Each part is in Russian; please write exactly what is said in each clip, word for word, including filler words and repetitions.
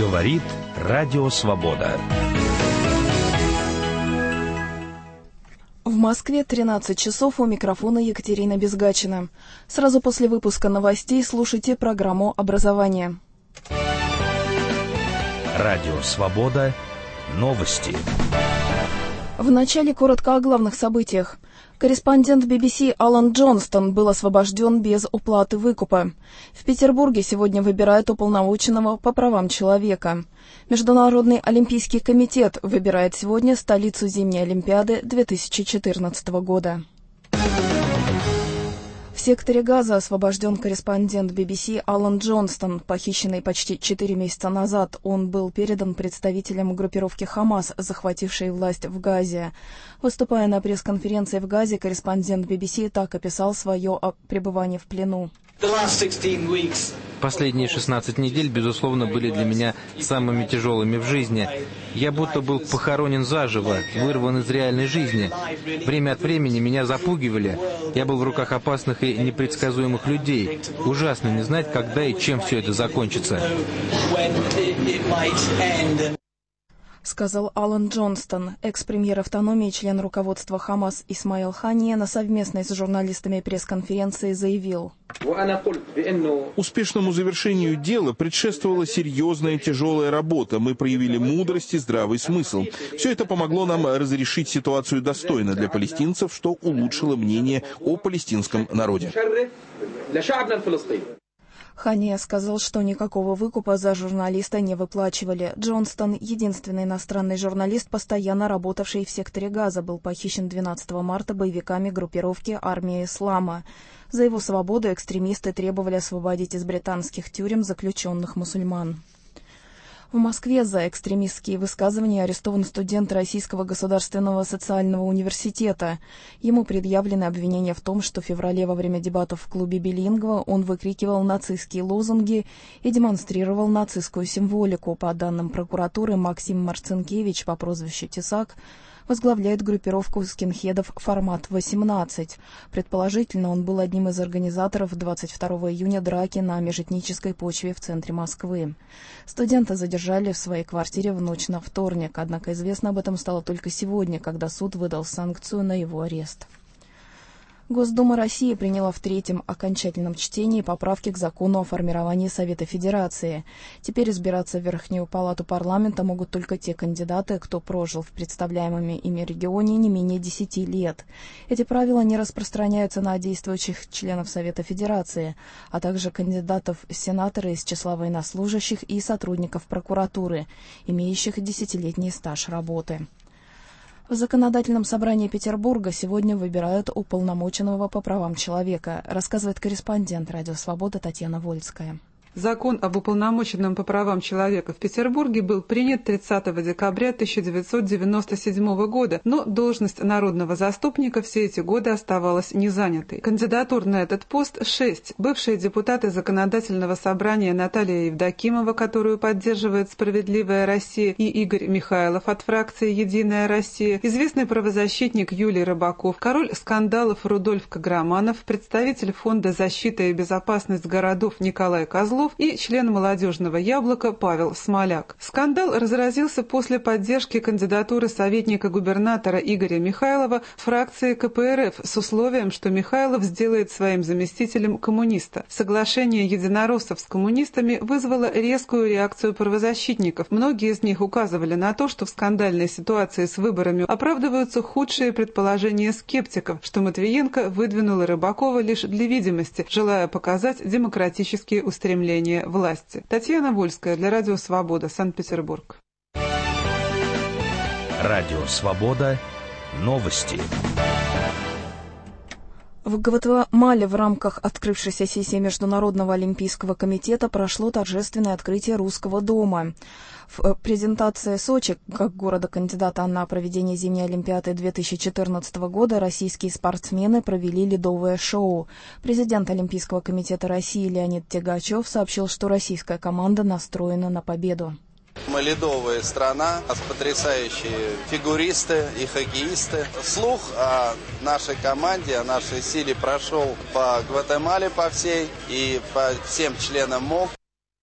Говорит Радио Свобода. В Москве тринадцать часов, у микрофона Екатерина Безгачина. Сразу после выпуска новостей слушайте программу «Образование». Радио Свобода. Новости. Вначале коротко о главных событиях. Корреспондент би би си Алан Джонстон был освобожден без уплаты выкупа. В Петербурге сегодня выбирают уполномоченного по правам человека. Международный олимпийский комитет выбирает сегодня столицу зимней Олимпиады две тысячи четырнадцатого года. В секторе Газа освобожден корреспондент би би си Алан Джонстон, похищенный почти четыре месяца назад. Он был передан представителям группировки «Хамас», захватившей власть в Газе. Выступая на пресс-конференции в Газе, корреспондент би би си так описал свое пребывание в плену. Последние шестнадцать недель, безусловно, были для меня самыми тяжелыми в жизни. Я будто был похоронен заживо, вырван из реальной жизни. Время от времени меня запугивали. Я был в руках опасных и непредсказуемых людей. Ужасно не знать, когда и чем все это закончится. Сказал Алан Джонстон. Экс-премьер автономии, член руководства Хамас Исмаил Хания на совместной с журналистами пресс-конференции заявил: успешному завершению дела предшествовала серьезная тяжелая работа. Мы проявили мудрость и здравый смысл. Все это помогло нам разрешить ситуацию достойно для палестинцев, что улучшило мнение о палестинском народе. Хания сказал, что никакого выкупа за журналиста не выплачивали. Джонстон, единственный иностранный журналист, постоянно работавший в секторе Газа, был похищен двенадцатого марта боевиками группировки «Армия Ислама». За его свободу экстремисты требовали освободить из британских тюрем заключенных мусульман. В Москве за экстремистские высказывания арестован студент Российского государственного социального университета. Ему предъявлены обвинения в том, что в феврале во время дебатов в клубе «Билингва» он выкрикивал нацистские лозунги и демонстрировал нацистскую символику. По данным прокуратуры, Максим Марцинкевич по прозвищу Тесак возглавляет группировку скинхедов «Формат восемнадцать». Предположительно, он был одним из организаторов двадцать второго июня драки на межэтнической почве в центре Москвы. Студента задержали в своей квартире в ночь на вторник, однако известно об этом стало только сегодня, когда суд выдал санкцию на его арест. Госдума России приняла в третьем окончательном чтении поправки к закону о формировании Совета Федерации. Теперь избираться в Верхнюю палату парламента могут только те кандидаты, кто прожил в представляемом ими регионе не менее десяти лет. Эти правила не распространяются на действующих членов Совета Федерации, а также кандидатов в сенаторы из числа военнослужащих и сотрудников прокуратуры, имеющих десятилетний стаж работы. В Законодательном собрании Петербурга сегодня выбирают уполномоченного по правам человека, рассказывает корреспондент «Радио Свобода» Татьяна Вольская. Закон об уполномоченном по правам человека в Петербурге был принят тридцатого декабря тысяча девятьсот девяносто седьмого года, но должность народного заступника все эти годы оставалась незанятой. Кандидатур на этот пост шесть. Бывшие депутаты Законодательного собрания Наталья Евдокимова, которую поддерживает «Справедливая Россия», и Игорь Михайлов от фракции «Единая Россия», известный правозащитник Юлий Рыбаков, король скандалов Рудольф Каграманов, представитель Фонда защиты и безопасность городов Николай Козлов и член «Молодежного яблока» Павел Смоляк. Скандал разразился после поддержки кандидатуры советника губернатора Игоря Михайлова фракции ка пэ эр эф с условием, что Михайлов сделает своим заместителем коммуниста. Соглашение единороссов с коммунистами вызвало резкую реакцию правозащитников. Многие из них указывали на то, что в скандальной ситуации с выборами оправдываются худшие предположения скептиков, что Матвиенко выдвинула Рыбакова лишь для видимости, желая показать демократические устремления власти. Татьяна Вольская для Радио Свобода, Санкт-Петербург. Радио Свобода. Новости. В Гватемале в рамках открывшейся сессии Международного олимпийского комитета прошло торжественное открытие Русского дома. В презентации Сочи, как города-кандидата на проведение зимней Олимпиады две тысячи четырнадцатого года, российские спортсмены провели ледовое шоу. Президент Олимпийского комитета России Леонид Тягачев сообщил, что российская команда настроена на победу. Мы ледовая страна, у нас потрясающие фигуристы и хоккеисты. Слух о нашей команде, о нашей силе прошел по Гватемале по всей и по всем членам МОК.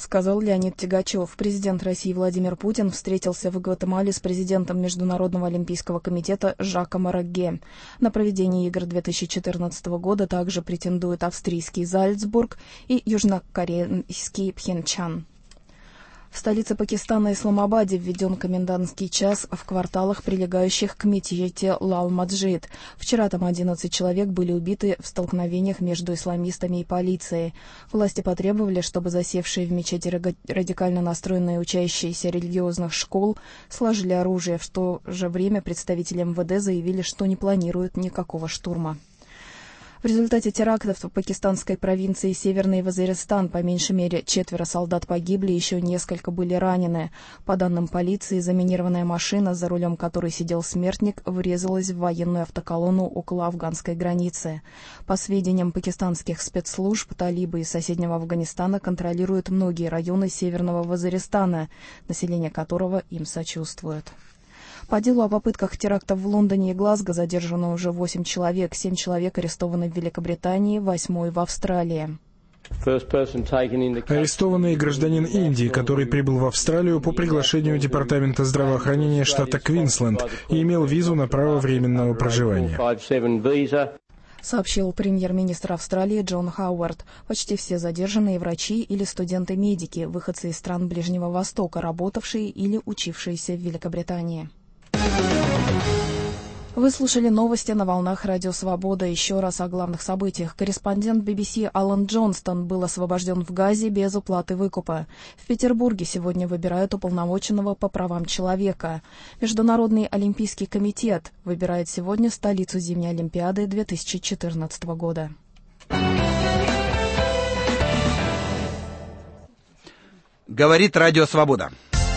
сказал Леонид Тягачев. Президент России Владимир Путин встретился в Гватемале с президентом Международного олимпийского комитета Жаком Арагге. На проведение игр две тысячи четырнадцатого года также претендуют австрийский Зальцбург и южнокорейский Пхенчхан. В столице Пакистана Исламабаде введен комендантский час в кварталах, прилегающих к мечети Лал-Маджид. Вчера там одиннадцать человек были убиты в столкновениях между исламистами и полицией. Власти потребовали, чтобы засевшие в мечети радикально настроенные учащиеся религиозных школ сложили оружие. В то же время представители эм вэ дэ заявили, что не планируют никакого штурма. В результате терактов в пакистанской провинции Северный Вазиристан по меньшей мере четверо солдат погибли, еще несколько были ранены. По данным полиции, заминированная машина, за рулем которой сидел смертник, врезалась в военную автоколонну около афганской границы. По сведениям пакистанских спецслужб, талибы из соседнего Афганистана контролируют многие районы Северного Вазиристана, население которого им сочувствует. По делу о попытках терактов в Лондоне и Глазго задержано уже восемь человек. Семь человек арестованы в Великобритании, восьмой в Австралии. Арестованный гражданин Индии, который прибыл в Австралию по приглашению Департамента здравоохранения штата Квинсленд и имел визу на право временного проживания. Сообщил премьер-министр Австралии Джон Хауард. Почти все задержанные врачи или студенты-медики, выходцы из стран Ближнего Востока, работавшие или учившиеся в Великобритании. Вы слушали новости на волнах Радио Свобода. Еще раз о главных событиях. Корреспондент би би си Алан Джонстон был освобожден в Газе без уплаты выкупа. В Петербурге сегодня выбирают уполномоченного по правам человека. Международный олимпийский комитет выбирает сегодня столицу зимней Олимпиады две тысячи четырнадцатого года. Говорит Радио Свобода.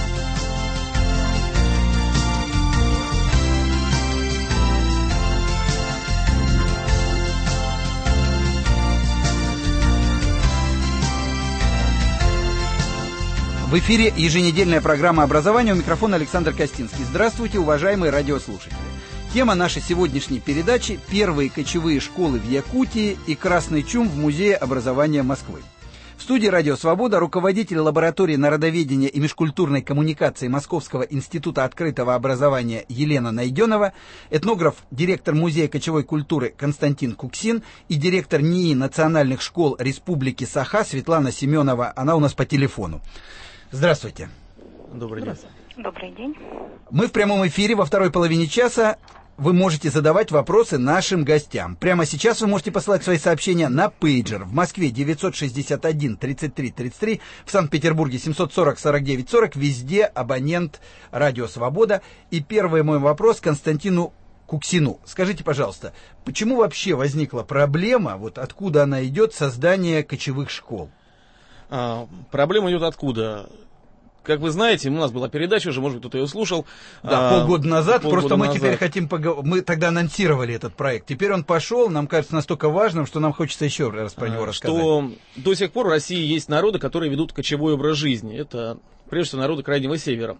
В эфире еженедельная программа образования. У микрофона Александр Костинский. Здравствуйте, уважаемые радиослушатели. Тема нашей сегодняшней передачи – первые кочевые школы в Якутии и красный чум в Музее образования Москвы. В студии «Радио Свобода» руководитель лаборатории народоведения и межкультурной коммуникации Московского института открытого образования Елена Найденова, этнограф, директор Музея кочевой культуры Константин Куксин и директор НИИ национальных школ Республики Саха Светлана Семенова. Она у нас по телефону. Здравствуйте. Добрый день. Добрый день. Мы в прямом эфире во второй половине часа. Вы можете задавать вопросы нашим гостям. Прямо сейчас вы можете посылать свои сообщения на пейджер. В Москве девятьсот шестьдесят один тридцать три тридцать три, в Санкт-Петербурге семьсот сорок сорок девять сорок, везде абонент Радио Свобода. И первый мой вопрос Константину Куксину. Скажите, пожалуйста, почему вообще возникла проблема, вот откуда она идет, создание кочевых школ? А, проблема идет откуда? Как вы знаете, у нас была передача уже, может быть, кто-то ее слушал. Да, а, полгода назад, полгода просто мы назад. Теперь хотим поговорить, мы тогда анонсировали этот проект. Теперь он пошел, нам кажется настолько важным, что нам хочется еще раз про него а, рассказать. Что до сих пор в России есть народы, которые ведут кочевой образ жизни. Это, прежде всего, народы Крайнего Севера.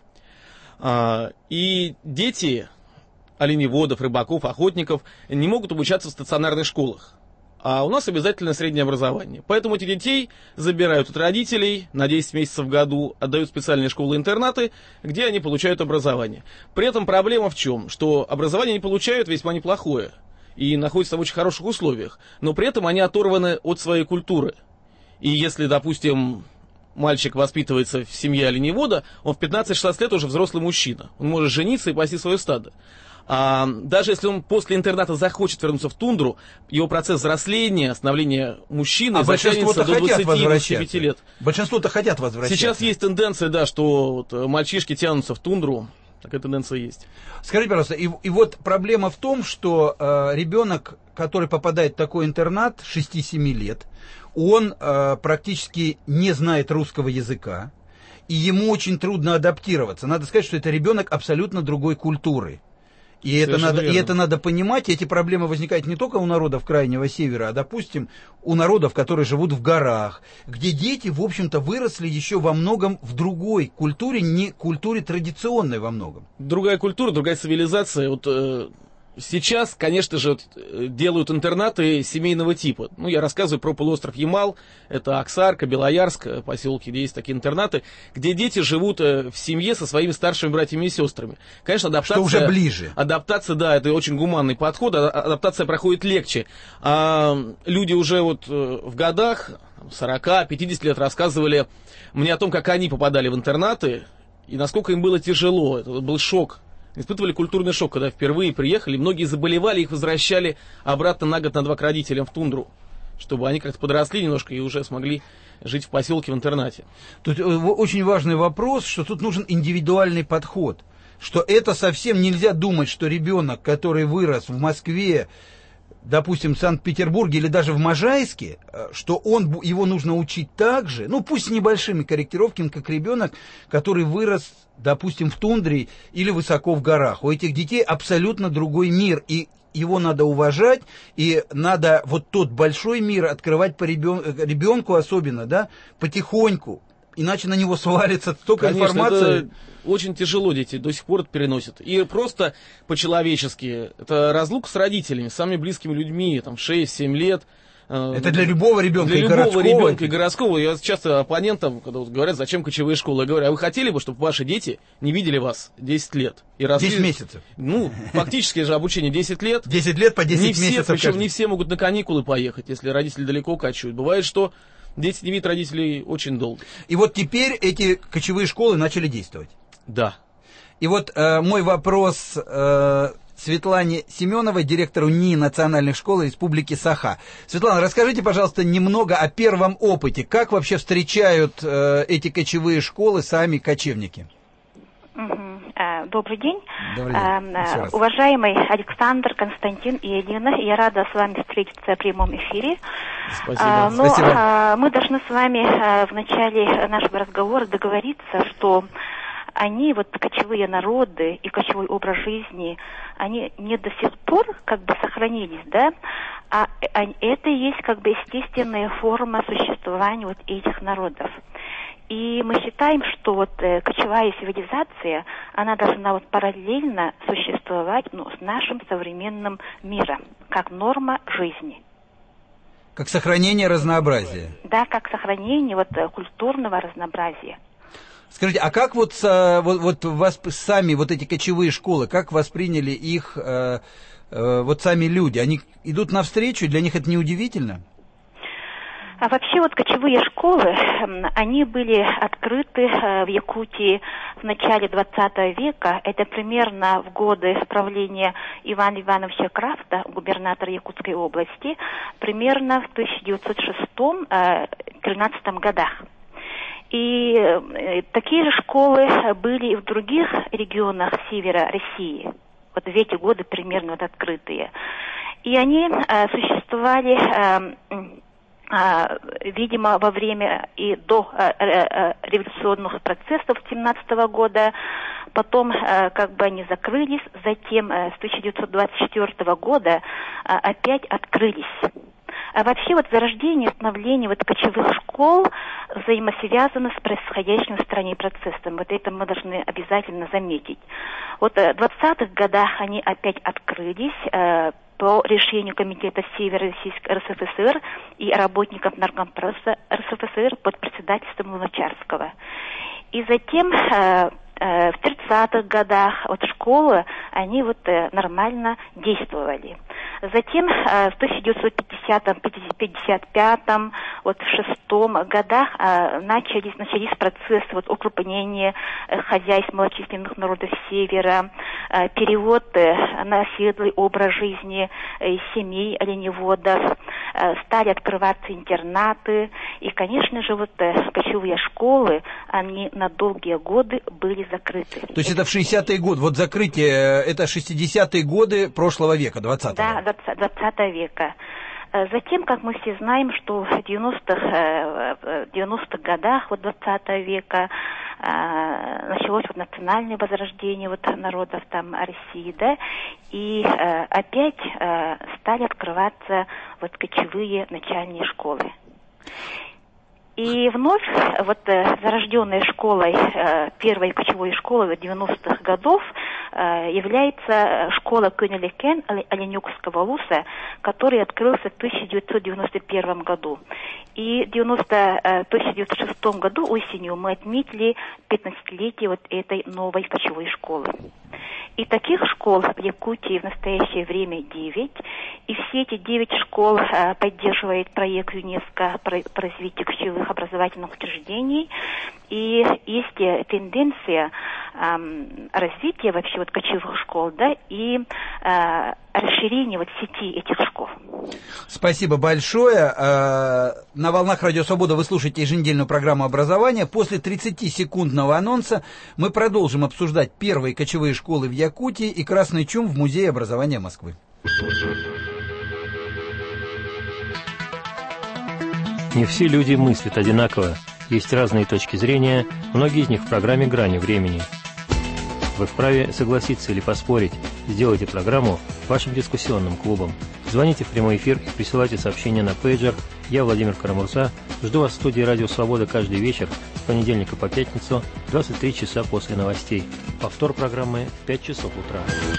А, и дети оленеводов, рыбаков, охотников не могут обучаться в стационарных школах. А у нас обязательно среднее образование. Поэтому этих детей забирают от родителей на десять месяцев в году, отдают в специальные школы-интернаты, где они получают образование. При этом проблема в чем? Что образование они получают весьма неплохое и находятся в очень хороших условиях, но при этом они оторваны от своей культуры. И если, допустим, мальчик воспитывается в семье оленевода, он в пятнадцать-шестнадцать лет уже взрослый мужчина. Он может жениться и пасти свое стадо. А даже если он после интерната захочет вернуться в тундру, его процесс взросления, становления мужчины а затянется до двадцати-двадцати пяти лет. Большинство-то хотят возвращаться. Сейчас есть тенденция, да, что вот мальчишки тянутся в тундру. Такая тенденция есть. Скажите, пожалуйста, и, и вот проблема в том, что э, ребенок, который попадает в такой интернат шести-семи лет, он э, практически не знает русского языка, и ему очень трудно адаптироваться. Надо сказать, что это ребенок абсолютно другой культуры. И это, надо, и это надо понимать, эти проблемы возникают не только у народов Крайнего Севера, а, допустим, у народов, которые живут в горах, где дети, в общем-то, выросли еще во многом в другой культуре, не культуре традиционной во многом. Другая культура, другая цивилизация. Вот, э, Сейчас, конечно же, делают интернаты семейного типа. Ну, я рассказываю про полуостров Ямал, это Аксарка, Белоярск, поселки, где есть такие интернаты, где дети живут в семье со своими старшими братьями и сестрами. Конечно, адаптация... Что уже ближе. Адаптация, да, это очень гуманный подход, адаптация проходит легче. А люди уже вот в годах, сорок-пятьдесят лет, рассказывали мне о том, как они попадали в интернаты, и насколько им было тяжело. Это был шок. Испытывали культурный шок, когда впервые приехали. Многие заболевали, их возвращали обратно на год, на два к родителям в тундру, чтобы они как-то подросли немножко и уже смогли жить в поселке, в интернате. Тут очень важный вопрос, что тут нужен индивидуальный подход. Что это совсем нельзя думать, что ребенок, который вырос в Москве, допустим, в Санкт-Петербурге или даже в Можайске, что он, его нужно учить так же, ну пусть с небольшими корректировками, как ребенок, который вырос, допустим, в тундре или высоко в горах. У этих детей абсолютно другой мир, и его надо уважать, и надо вот тот большой мир открывать по ребен... ребенку особенно, да, потихоньку. Иначе на него свалится столько Конечно, информации. Это очень тяжело дети до сих пор это переносят. И просто по-человечески. Это разлука с родителями, с самыми близкими людьми, там, шесть-семь лет. Это для любого ребенка для и любого городского. ребенка и городского. Я часто оппонентам, когда вот говорят, зачем кочевые школы, я говорю, а вы хотели бы, чтобы ваши дети не видели вас десять лет? И росли... десять месяцев. Ну, фактически же обучение десять лет. десять лет по десять не все, месяцев. Причем каждый. не все могут на каникулы поехать, если родители далеко кочуют. Бывает, что дети не видят родителей очень долго. И вот теперь эти кочевые школы начали действовать. Да. И вот э, мой вопрос э, Светлане Семеновой, директору НИИ Национальных школ Республики Саха. Светлана, расскажите, пожалуйста, немного о первом опыте. Как вообще встречают э, эти кочевые школы сами кочевники? Добрый день. Добрый день. Уважаемый Александр, Константин и Елена, я рада с вами встретиться в прямом эфире. Спасибо. Но Спасибо. Мы должны с вами в начале нашего разговора договориться, что они, вот кочевые народы и кочевой образ жизни, они не до сих пор как бы сохранились, да, а это и есть как бы естественная форма существования вот этих народов. И мы считаем, что вот э, кочевая цивилизация, она должна вот параллельно существовать, ну, с нашим современным миром, как норма жизни. Как сохранение разнообразия. Да, как сохранение вот культурного разнообразия. Скажите, а как вот, вот, вот вас сами, вот эти кочевые школы, как восприняли их э, э, вот сами люди? Они идут навстречу, для них это не удивительно? А вообще вот кочевые школы, они были открыты в Якутии в начале двадцатого века. Это примерно в годы правления Ивана Ивановича Крафта, губернатора Якутской области, примерно в тысяча девятьсот шестом — тринадцатом годах. И такие же школы были и в других регионах севера России. Вот в эти годы примерно вот открытые. И они существовали... видимо, во время и до революционных процессов семнадцатого года, потом как бы они закрылись, затем с тысяча девятьсот двадцать четвёртого года опять открылись. А вообще вот зарождение, становление вот кочевых школ взаимосвязано с происходящим в стране процессом. Вот это мы должны обязательно заметить. Вот в двадцатых годах они опять открылись по решению Комитета Северо-Российской РСФСР и работников Наркомпроса РСФСР под председательством Луначарского. И затем э, э, в тридцатых годах вот школы, они вот э, нормально действовали. Затем э, в тысяча девятьсот пятидесятом — пятьдесят пятом, вот в шестом годах э, начались, начались процессы вот, укрупнения э, хозяйств малочисленных народов Севера, э, перевод э, на оседлый образ жизни э, семей оленеводов, э, стали открываться интернаты, и, конечно же, вот э, кочевые школы, они на долгие годы были закрыты. То есть это в шестидесятые годы, вот закрытие, это шестидесятые годы прошлого века, двадцатого. Да, двадцатого века. Затем, как мы все знаем, что в девяностых, девяностых годах вот двадцатого века началось вот национальное возрождение вот народов там России, да, и опять стали открываться вот кочевые начальные школы. И вновь вот зарожденной школой, первой кочевой школой девяностых годов является школа Кюнеликен Оленюкского луса, который открылся в тысяча девятьсот девяносто первом году. И в тысяча девятьсот шестом году осенью мы отметили пятнадцатилетие вот этой новой кочевой школы. И таких школ в Якутии в настоящее время девять. И все эти девять школ э, поддерживает проект ЮНЕСКО по, по развитию кочевых образовательных учреждений. И есть тенденция э, развития вообще вот кочевых школ, да, и э, расширения вот сети этих школ. Спасибо большое. На волнах Радио Свобода вы слушаете еженедельную программу образования. После тридцатисекундного анонса мы продолжим обсуждать первые кочевые школы в Якутии и красный чум в Музее образования Москвы. Не все люди мыслят одинаково. Есть разные точки зрения, многие из них в программе «Грани времени». Вы вправе согласиться или поспорить. Сделайте программу вашим дискуссионным клубом. Звоните в прямой эфир и присылайте сообщения на пейджер. Я, Владимир Карамурса, жду вас в студии «Радио Свобода» каждый вечер с понедельника по пятницу, двадцать три часа после новостей. Повтор программы в пять часов утра.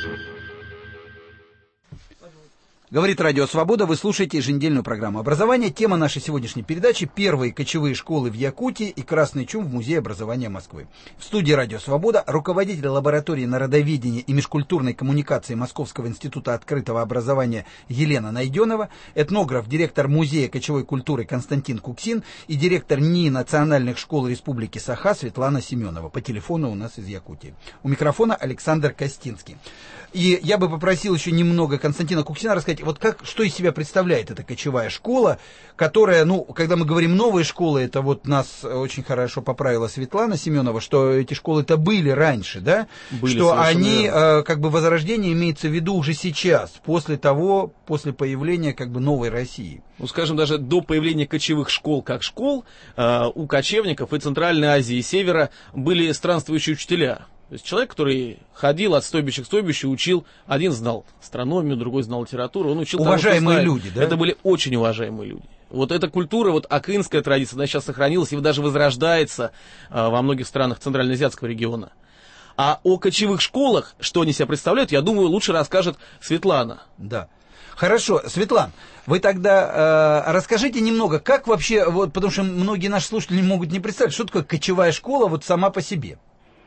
Говорит Радио Свобода, вы слушаете еженедельную программу образования. Тема нашей сегодняшней передачи – первые кочевые школы в Якутии и красный чум в Музее образования Москвы. В студии Радио Свобода руководитель лаборатории народоведения и межкультурной коммуникации Московского института открытого образования Елена Найденова, этнограф, директор Музея кочевой культуры Константин Куксин и директор НИИ национальных школ Республики Саха Светлана Семенова. По телефону у нас из Якутии. У микрофона Александр Костинский. И я бы попросил еще немного Константина Куксина рассказать, вот как, что из себя представляет эта кочевая школа, которая, ну, когда мы говорим новые школы, это вот нас очень хорошо поправила Светлана Семенова, что эти школы-то были раньше, да? Были, что они, э, как бы возрождение имеется в виду уже сейчас, после того, после появления как бы новой России. Ну, скажем, даже до появления кочевых школ как школ, э, у кочевников и Центральной Азии, и Севера были странствующие учителя. То есть человек, который ходил от стойбища к стойбищу, учил, один знал астрономию, другой знал литературу, он учил уважаемые того, люди, да? Это были очень уважаемые люди. Вот эта культура, вот акынская традиция, она сейчас сохранилась и даже возрождается а, во многих странах Центральноазиатского региона. А о кочевых школах, что они себя представляют, я думаю, лучше расскажет Светлана. Да. Хорошо, Светлана, вы тогда э, расскажите немного, как вообще, вот, потому что многие наши слушатели могут не представить, что такое кочевая школа вот сама по себе.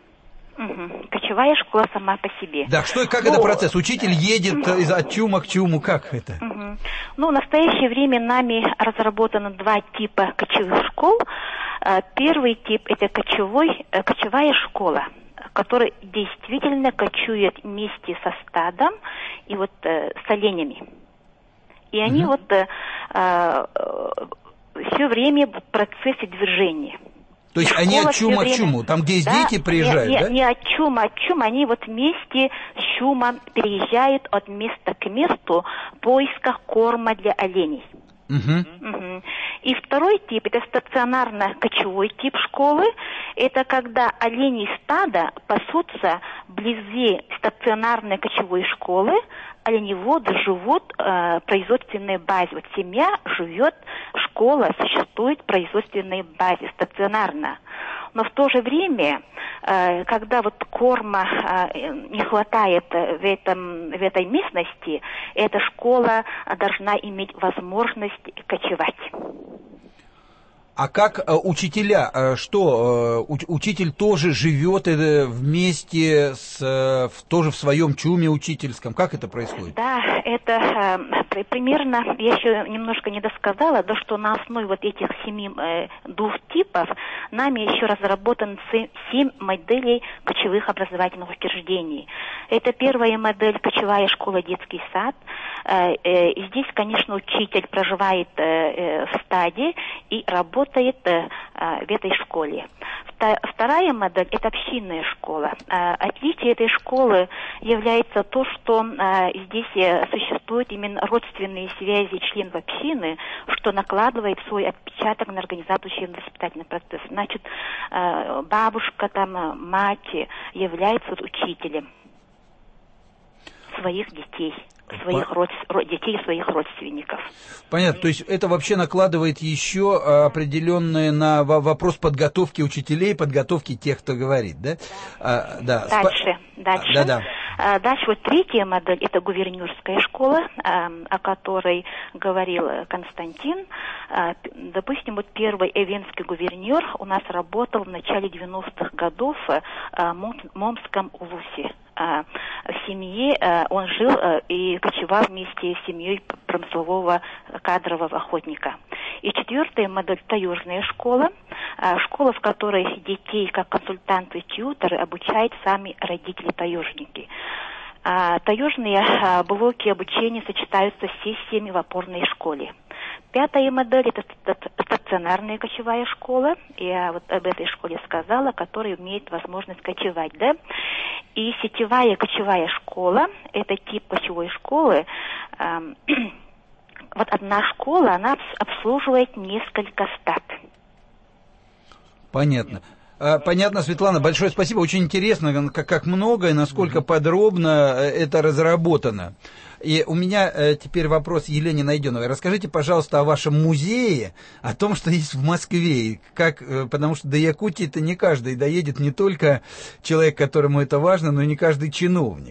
Угу. Кочевая школа сама по себе. Да, что и как ну, это процесс? Учитель едет из от чума к чуму, как это? Угу. Ну, в настоящее время нами разработано два типа кочевых школ. Первый тип – это кочевой, кочевая школа, которая действительно кочует вместе со стадом и вот э, с оленями. И они угу. вот э, э, все время в процессе движения. То есть они от чума к чуму, там, где да, дети приезжают, не, да? Не от чума, от чума, они вот вместе с чумом переезжают от места к месту в поисках корма для оленей. Угу. Угу. И второй тип, это стационарно-кочевой тип школы, это когда олени стада пасутся вблизи стационарной кочевой школы, оленеводы живут э, в производственной базе. Вот семья живет, школа существует в производственной базе стационарно. Но в то же время, э, когда вот корма э, не хватает в, этом, в этой местности, эта школа должна иметь возможность кочевать. А как э, учителя, э, что, э, учитель тоже живет э, вместе с, э, в, тоже в своем чуме учительском, как это происходит? Да, это э, примерно, я еще немножко не досказала, да, что на основе вот этих семи э, двух типов нами еще разработан семь моделей кочевых образовательных учреждений. Это первая модель — кочевая школа, детский сад. Э, э, здесь, конечно, учитель проживает э, э, в стаде и работает в этой школе. Вторая модель – это общинная школа. Отличие этой школы является то, что здесь существуют именно родственные связи членов общины, что накладывает свой отпечаток на организацию воспитательный процесс. Значит, бабушка, там, мать является учителем своих детей. Своих род... детей, своих родственников. Понятно, то есть это вообще накладывает еще определенное на вопрос подготовки учителей, подготовки тех, кто говорит, да? Да. А, да. Дальше, Спа... дальше. Да, да. Дальше вот третья модель, это гувернерская школа, о которой говорил Константин. Допустим, вот первый эвенский гувернер у нас работал в начале девяностых годов в Момском Улусе. В семье он жил и кочевал вместе с семьей промыслового кадрового охотника. И четвертая модель – таежная школа. Школа, в которой детей, как консультанты и тьюторы, обучают сами родители-таежники. Таежные блоки обучения сочетаются с сессиями в опорной школе. Пятая модель – это стационарная кочевая школа. Я вот об этой школе сказала, которая имеет возможность кочевать, да. И сетевая кочевая школа – это тип кочевой школы. Вот одна школа, она обслуживает несколько стад. Понятно. Понятно, Светлана, большое спасибо. Очень интересно, как, как много и насколько подробно это разработано. И у меня теперь вопрос Елене Найденовой. Расскажите, пожалуйста, о вашем музее, о том, что есть в Москве. Как, потому что до Якутии-то не каждый доедет, не только человек, которому это важно, но и не каждый чиновник.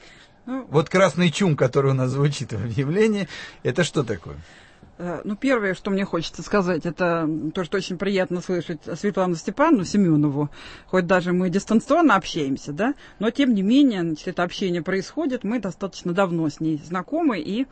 Вот красный чум, который у нас звучит в объявлении, это что такое? Ну, первое, что мне хочется сказать, это то, что очень приятно слышать Светлану Степановну Семенову, хоть даже мы дистанционно общаемся, да, но тем не менее, значит, это общение происходит, мы достаточно давно с ней знакомы, и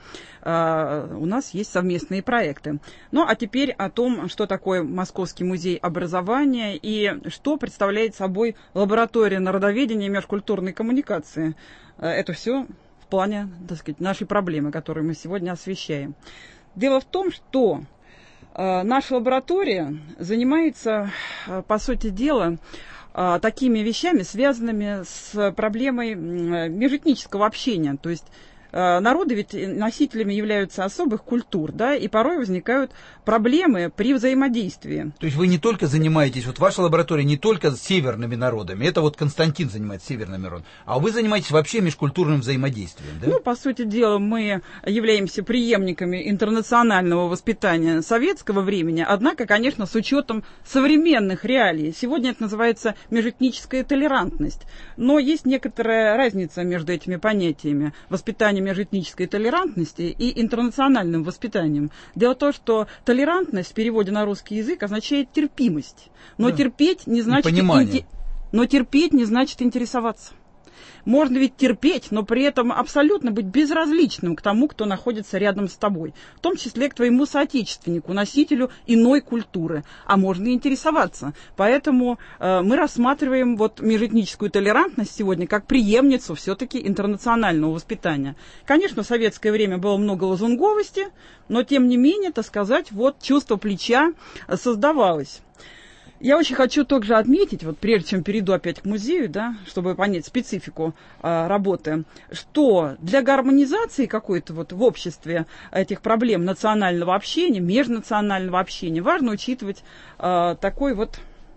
э, у нас есть совместные проекты. Ну, а теперь о том, что такое Московский музей образования и что представляет собой лаборатория народоведения и межкультурной коммуникации. Это все в плане, так сказать, нашей проблемы, которую мы сегодня освещаем. Дело в том, что э, наша лаборатория занимается, э, по сути дела, э, такими вещами, связанными с проблемой э, межэтнического общения. То есть э, народы ведь носителями являются особых культур, да, и порой возникают проблемы при взаимодействии. То есть вы не только занимаетесь, вот ваша лаборатория не только с северными народами, это вот Константин занимается северными народами, а вы занимаетесь вообще межкультурным взаимодействием, да? Ну, по сути дела, мы являемся преемниками интернационального воспитания советского времени, однако, конечно, с учетом современных реалий. Сегодня это называется межэтническая толерантность. Но есть некоторая разница между этими понятиями воспитания межэтнической толерантности и интернациональным воспитанием. Дело в том, что толерантность в переводе на русский язык означает терпимость. Но, да. терпеть, не значит инте... но терпеть не значит интересоваться. Можно ведь терпеть, но при этом абсолютно быть безразличным к тому, кто находится рядом с тобой, в том числе к твоему соотечественнику, носителю иной культуры, а можно и интересоваться. Поэтому э, мы рассматриваем вот межэтническую толерантность сегодня как преемницу все-таки интернационального воспитания. Конечно, в советское время было много лозунговости, но тем не менее, так сказать, вот чувство плеча создавалось. Я очень хочу также отметить, вот прежде чем перейду опять к музею, да, чтобы понять специфику а, работы, что для гармонизации какой-то вот в обществе этих проблем национального общения, межнационального общения, важно учитывать а, такой вот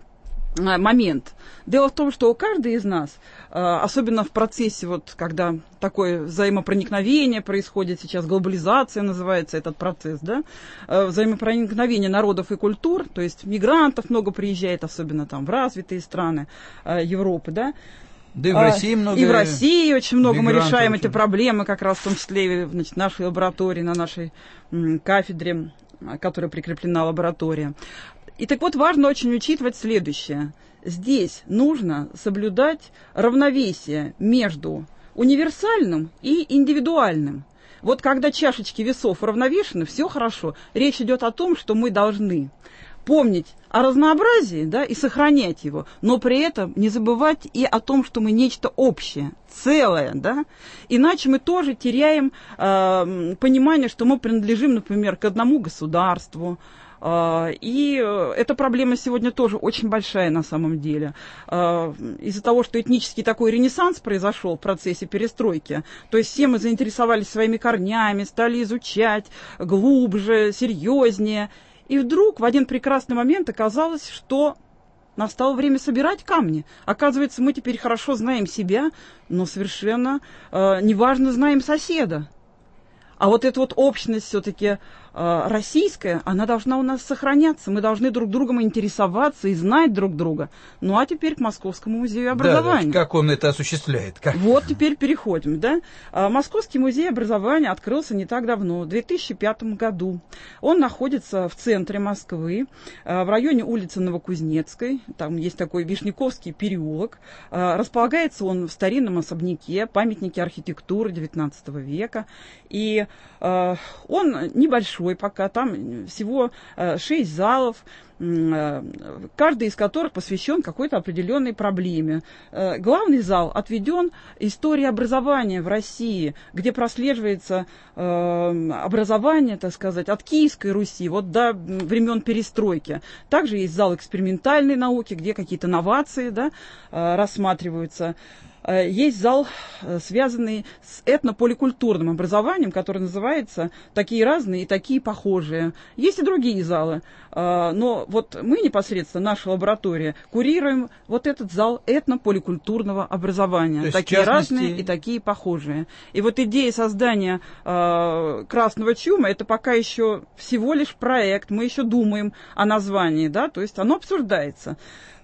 момент. Дело в том, что у каждой из нас, особенно в процессе, вот, когда такое взаимопроникновение происходит, сейчас глобализация называется этот процесс, да, взаимопроникновение народов и культур, то есть мигрантов много приезжает, особенно там в развитые страны Европы, да. Да и в России много. И в России очень много мы решаем эти проблемы, как раз в том числе и, значит, в нашей лаборатории, на нашей м, кафедре, которая прикреплена лаборатория. И так вот, важно очень учитывать следующее. Здесь нужно соблюдать равновесие между универсальным и индивидуальным. Вот когда чашечки весов уравновешены, все хорошо. Речь идет о том, что мы должны помнить о разнообразии, да, и сохранять его, но при этом не забывать и о том, что мы нечто общее, целое, да, иначе мы тоже теряем э, понимание, что мы принадлежим, например, к одному государству. И эта проблема сегодня тоже очень большая на самом деле. Из-за того, что этнический такой ренессанс произошел в процессе перестройки, то есть все мы заинтересовались своими корнями, стали изучать глубже, серьезнее. И вдруг в один прекрасный момент оказалось, что настало время собирать камни. Оказывается, мы теперь хорошо знаем себя, но совершенно неважно знаем соседа. А вот эта вот общность все-таки российская, она должна у нас сохраняться. Мы должны друг другом интересоваться и знать друг друга. Ну, а теперь к Московскому музею образования. Да, как он это осуществляет? Как? Вот теперь переходим, да. Московский музей образования открылся не так давно, в две тысячи пятом году. Он находится в центре Москвы, в районе улицы Новокузнецкой. Там есть такой Вишняковский переулок. Располагается он в старинном особняке, памятнике архитектуры девятнадцатого века. И он небольшой пока, там всего шесть залов, каждый из которых посвящен какой-то определенной проблеме. Главный зал отведен истории образования в России, где прослеживается образование, так сказать, от Киевской Руси вот до времен перестройки. Также есть зал экспериментальной науки, где какие-то новации, да, рассматриваются. Есть зал, связанный с этнополикультурным образованием, который называется «Такие разные и такие похожие». Есть и другие залы, но вот мы непосредственно, наша лаборатория, курируем вот этот зал этнополикультурного образования. Такие частности... разные и такие похожие. И вот идея создания «Красного чума» — это пока еще всего лишь проект, мы еще думаем о названии, да, то есть оно обсуждается.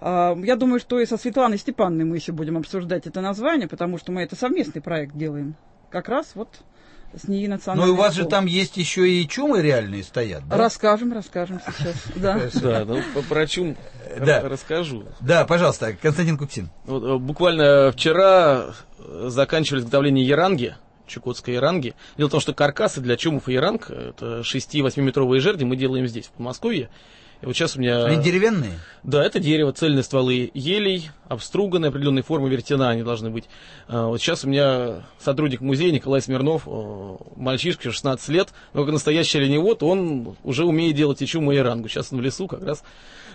Я думаю, что и со Светланой Степановной мы еще будем обсуждать это название, потому что мы это совместный проект делаем. Как раз вот с НИИ национальной. Но у вас школы. же там есть еще и чумы реальные стоят, да? Расскажем, расскажем сейчас. Да, да, ну про чум расскажу. Да, пожалуйста, Константин Куксин. Буквально вчера заканчивали изготовление яранги, чукотской яранги. Дело в том, что каркасы для чумов и яранг, это шести-восьмиметровые жерди, мы делаем здесь, в Подмосковье. И вот сейчас у меня... Они деревянные? Да, это дерево, цельные стволы елей, обструганные, определенной формы веретена они должны быть. Вот сейчас у меня сотрудник музея Николай Смирнов, мальчишка, шестнадцать лет, но как настоящий оленевод, он уже умеет делать и чуму, и ярангу. Сейчас он в лесу как раз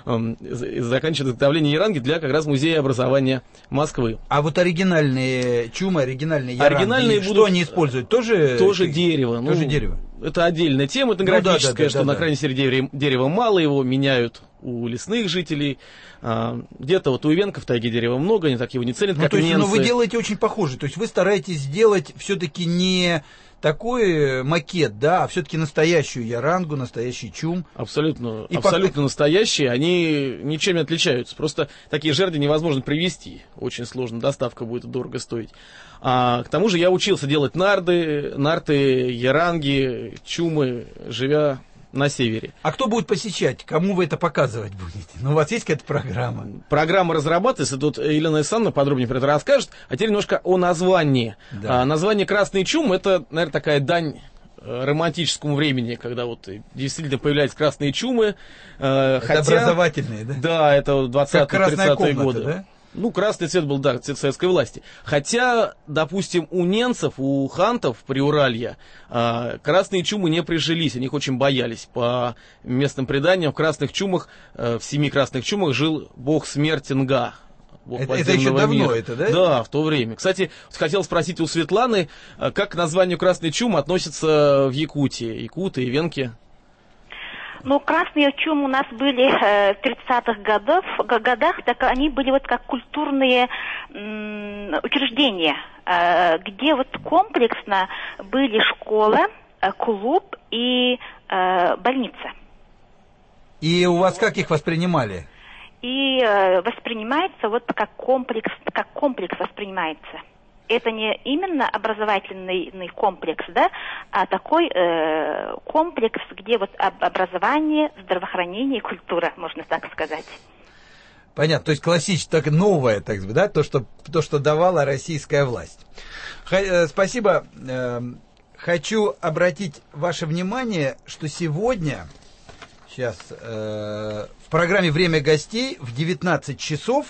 заканчивает изготовление яранги для как раз музея образования Москвы. А вот оригинальные чумы, оригинальные яранги, оригинальные что будут... они используют? Тоже, тоже дерево. Тоже ну, дерево. Это отдельная тема этнографическая, ну, да, да, да, что да, на да. крайней среде дерева мало, его меняют у лесных жителей. А, где-то вот у ивенков в тайге дерева много, они так его не ценят, ну, как то есть, ненцы. Но вы делаете очень похоже, то есть вы стараетесь сделать все-таки не такой макет, да, а все-таки настоящую ярангу, настоящий чум. Абсолютно, И абсолютно пока... настоящие, они ничем не отличаются. Просто такие жерди невозможно привезти, очень сложно, доставка будет дорого стоить. А, к тому же я учился делать нарды, нарты, яранги, чумы, живя на севере. А кто будет посещать? Кому вы это показывать будете? Ну, у вас есть какая-то программа? Программа разрабатывается, тут Елена Александровна подробнее про это расскажет. А теперь немножко о названии. Да. А, название «Красный чум» — это, наверное, такая дань романтическому времени, когда вот действительно появляются красные чумы. Это хотя, образовательные, да? Да, это двадцатые-тридцатые годы. Да? Ну, красный цвет был, да, цвет советской власти. Хотя, допустим, у ненцев, у хантов Приуралья э, красные чумы не прижились, они их очень боялись. По местным преданиям, в красных чумах, э, в семи красных чумах жил бог смерти Нга. Бог это, это еще давно, мира. это, да? Да, в то время. Кстати, хотел спросить у Светланы, как к названию красный чум относится в Якутии, якуты и венки? Ну, красные чум у нас были э, в тридцатых годов, годах, так они были вот как культурные м, учреждения, э, где вот комплексно были школа, э, клуб и э, больница. И у вас как их воспринимали? И э, воспринимается вот как комплекс, как комплекс воспринимается. Это не именно образовательный комплекс, да, а такой э, комплекс, где вот образование, здравоохранение и культура, можно так сказать. Понятно, то есть классическое, так новое, так сказать, да, то, что, то, что давала российская власть. Х, э, спасибо. Э, хочу обратить ваше внимание, что сегодня, сейчас, э, в программе «Время гостей» в девятнадцать часов,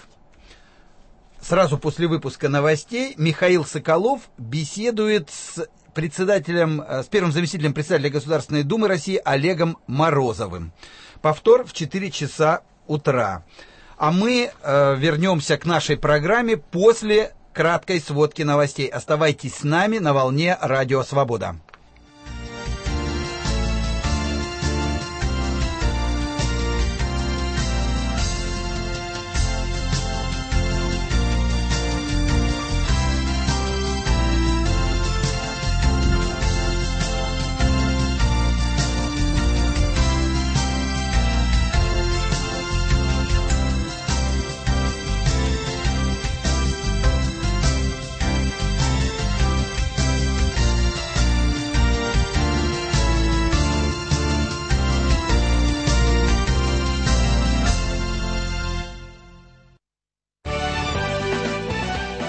сразу после выпуска новостей, Михаил Соколов беседует с председателем, с первым заместителем председателя Государственной Думы России Олегом Морозовым. Повтор в четыре часа утра. А мы э, вернемся к нашей программе после краткой сводки новостей. Оставайтесь с нами на волне Радио Свобода.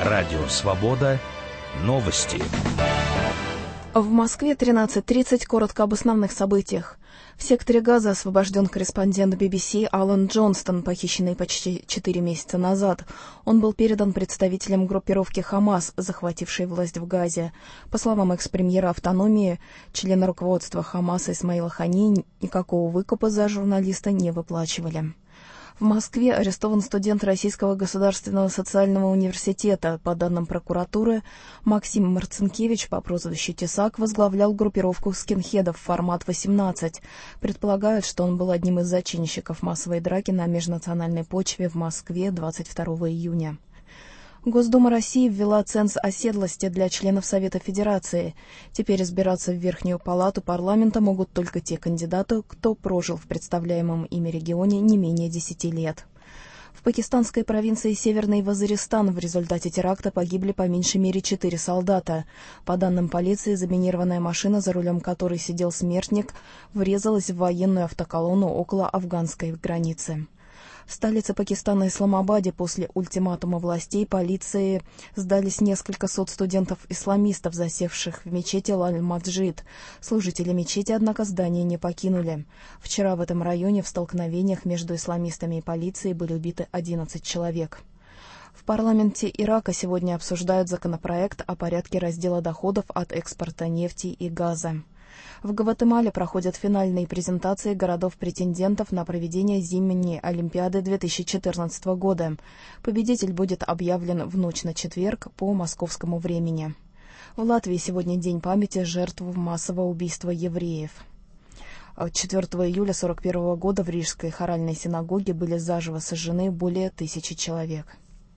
Радио «Свобода». Новости. В Москве тринадцать тридцать. Коротко об основных событиях. В секторе Газа освобожден корреспондент би би си Алан Джонстон, похищенный почти четыре месяца назад. Он был передан представителям группировки «Хамас», захватившей власть в Газе. По словам экс-премьера автономии, члена руководства «Хамаса» Исмаила Хани никакого выкупа за журналиста не выплачивали. В Москве арестован студент Российского государственного социального университета. По данным прокуратуры, Максим Марцинкевич по прозвищу Тесак возглавлял группировку скинхедов «Формат восемнадцать». Предполагают, что он был одним из зачинщиков массовой драки на межнациональной почве в Москве двадцать второго июня. Госдума России ввела ценз оседлости для членов Совета Федерации. Теперь избираться в Верхнюю палату парламента могут только те кандидаты, кто прожил в представляемом ими регионе не менее десяти лет. В пакистанской провинции Северный Вазиристан в результате теракта погибли по меньшей мере четыре солдата. По данным полиции, заминированная машина, за рулем которой сидел смертник, врезалась в военную автоколонну около афганской границы. В столице Пакистана Исламабаде после ультиматума властей полиции сдались несколько сот студентов-исламистов, засевших в мечети Лаль-Маджид. Служители мечети, однако, здание не покинули. Вчера в этом районе в столкновениях между исламистами и полицией были убиты одиннадцать человек. В парламенте Ирака сегодня обсуждают законопроект о порядке раздела доходов от экспорта нефти и газа. В Гватемале проходят финальные презентации городов-претендентов на проведение зимней Олимпиады две тысячи четырнадцатого года. Победитель будет объявлен в ночь на четверг по московскому времени. В Латвии сегодня день памяти жертв массового убийства евреев. четвёртого июля сорок первого года в Рижской хоральной синагоге были заживо сожжены более тысячи человек.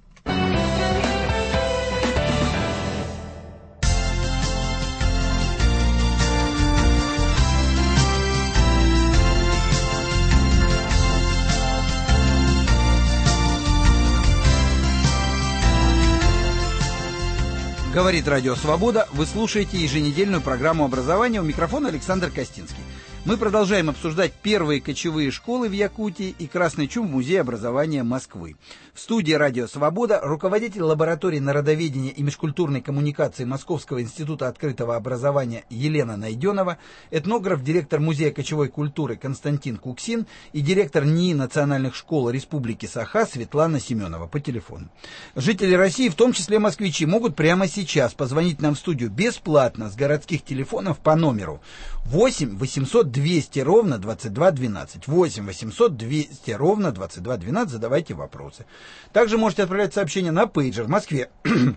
Говорит Радио Свобода. Вы слушаете еженедельную программу образования. У микрофона Александр Костинский. Мы продолжаем обсуждать первые кочевые школы в Якутии и красный чум в Музее образования Москвы. В студии Радио Свобода руководитель лаборатории народоведения и межкультурной коммуникации Московского института открытого образования Елена Найденова, этнограф, директор Музея кочевой культуры Константин Куксин и директор НИИ национальных школ Республики Саха Светлана Семенова по телефону. Жители России, в том числе москвичи, могут прямо сейчас позвонить нам в студию бесплатно с городских телефонов по номеру восемь восемьсот двести ровно двадцать два двенадцать. восемь восемьсот двести ровно двадцать два двенадцать. Задавайте вопросы. Также можете отправлять сообщения на пейджер в Москве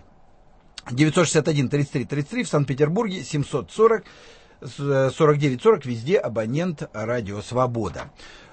девятьсот шестьдесят один тридцать три тридцать три, в Санкт-Петербурге семьсот сорок сорок девять сорок, везде абонент Радио Свобода.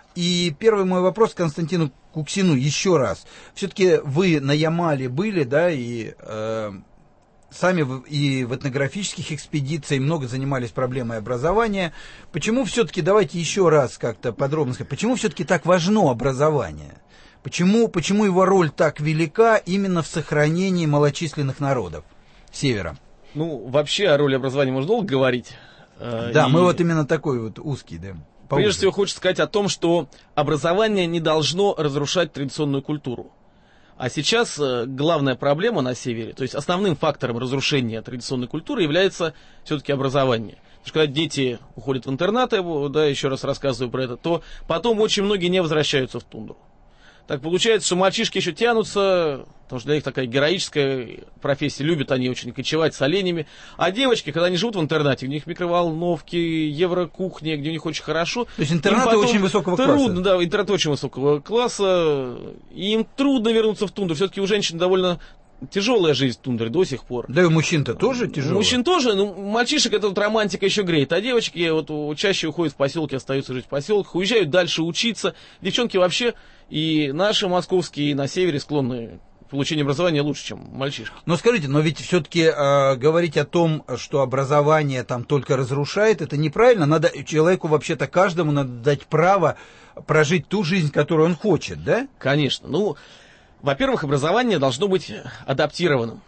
И первый мой вопрос к Константину Куксину еще раз. Все-таки вы на Ямале были, да, и э, сами в, и в этнографических экспедициях много занимались проблемой образования. Почему все-таки, давайте еще раз как-то подробно сказать, почему все-таки так важно образование? Почему, почему его роль так велика именно в сохранении малочисленных народов Севера? Ну, вообще о роли образования можно долго говорить. Да, и... мы вот именно такой вот узкий, да. Поужин. Прежде всего, хочется сказать о том, что образование не должно разрушать традиционную культуру. А сейчас главная проблема на Севере, то есть основным фактором разрушения традиционной культуры является все-таки образование. Потому что когда дети уходят в интернаты, да, еще раз рассказываю про это, то потом очень многие не возвращаются в тундру. Так получается, что мальчишки еще тянутся, потому что для них такая героическая профессия, любят они очень кочевать с оленями. А девочки, когда они живут в интернате, у них микроволновки, еврокухни, где у них очень хорошо. То есть интернаты очень высокого трудно, класса. Трудно, да, интернаты очень высокого класса. И им трудно вернуться в тундру. Все-таки у женщин довольно тяжелая жизнь в тундре до сих пор. Да и у мужчин-то тоже тяжело. Мужчин тоже, ну, мальчишек эта вот романтика еще греет, а девочки вот чаще уходят в поселки, остаются жить в поселках, уезжают дальше учиться. Девчонки вообще и наши московские, и на севере склонны к получению образования лучше, чем мальчишки. Но скажите, но ведь все-таки э, говорить о том, что образование там только разрушает, это неправильно. Надо человеку вообще-то каждому надо дать право прожить ту жизнь, которую он хочет, да? Конечно. Ну, во-первых, образование должно быть адаптированным.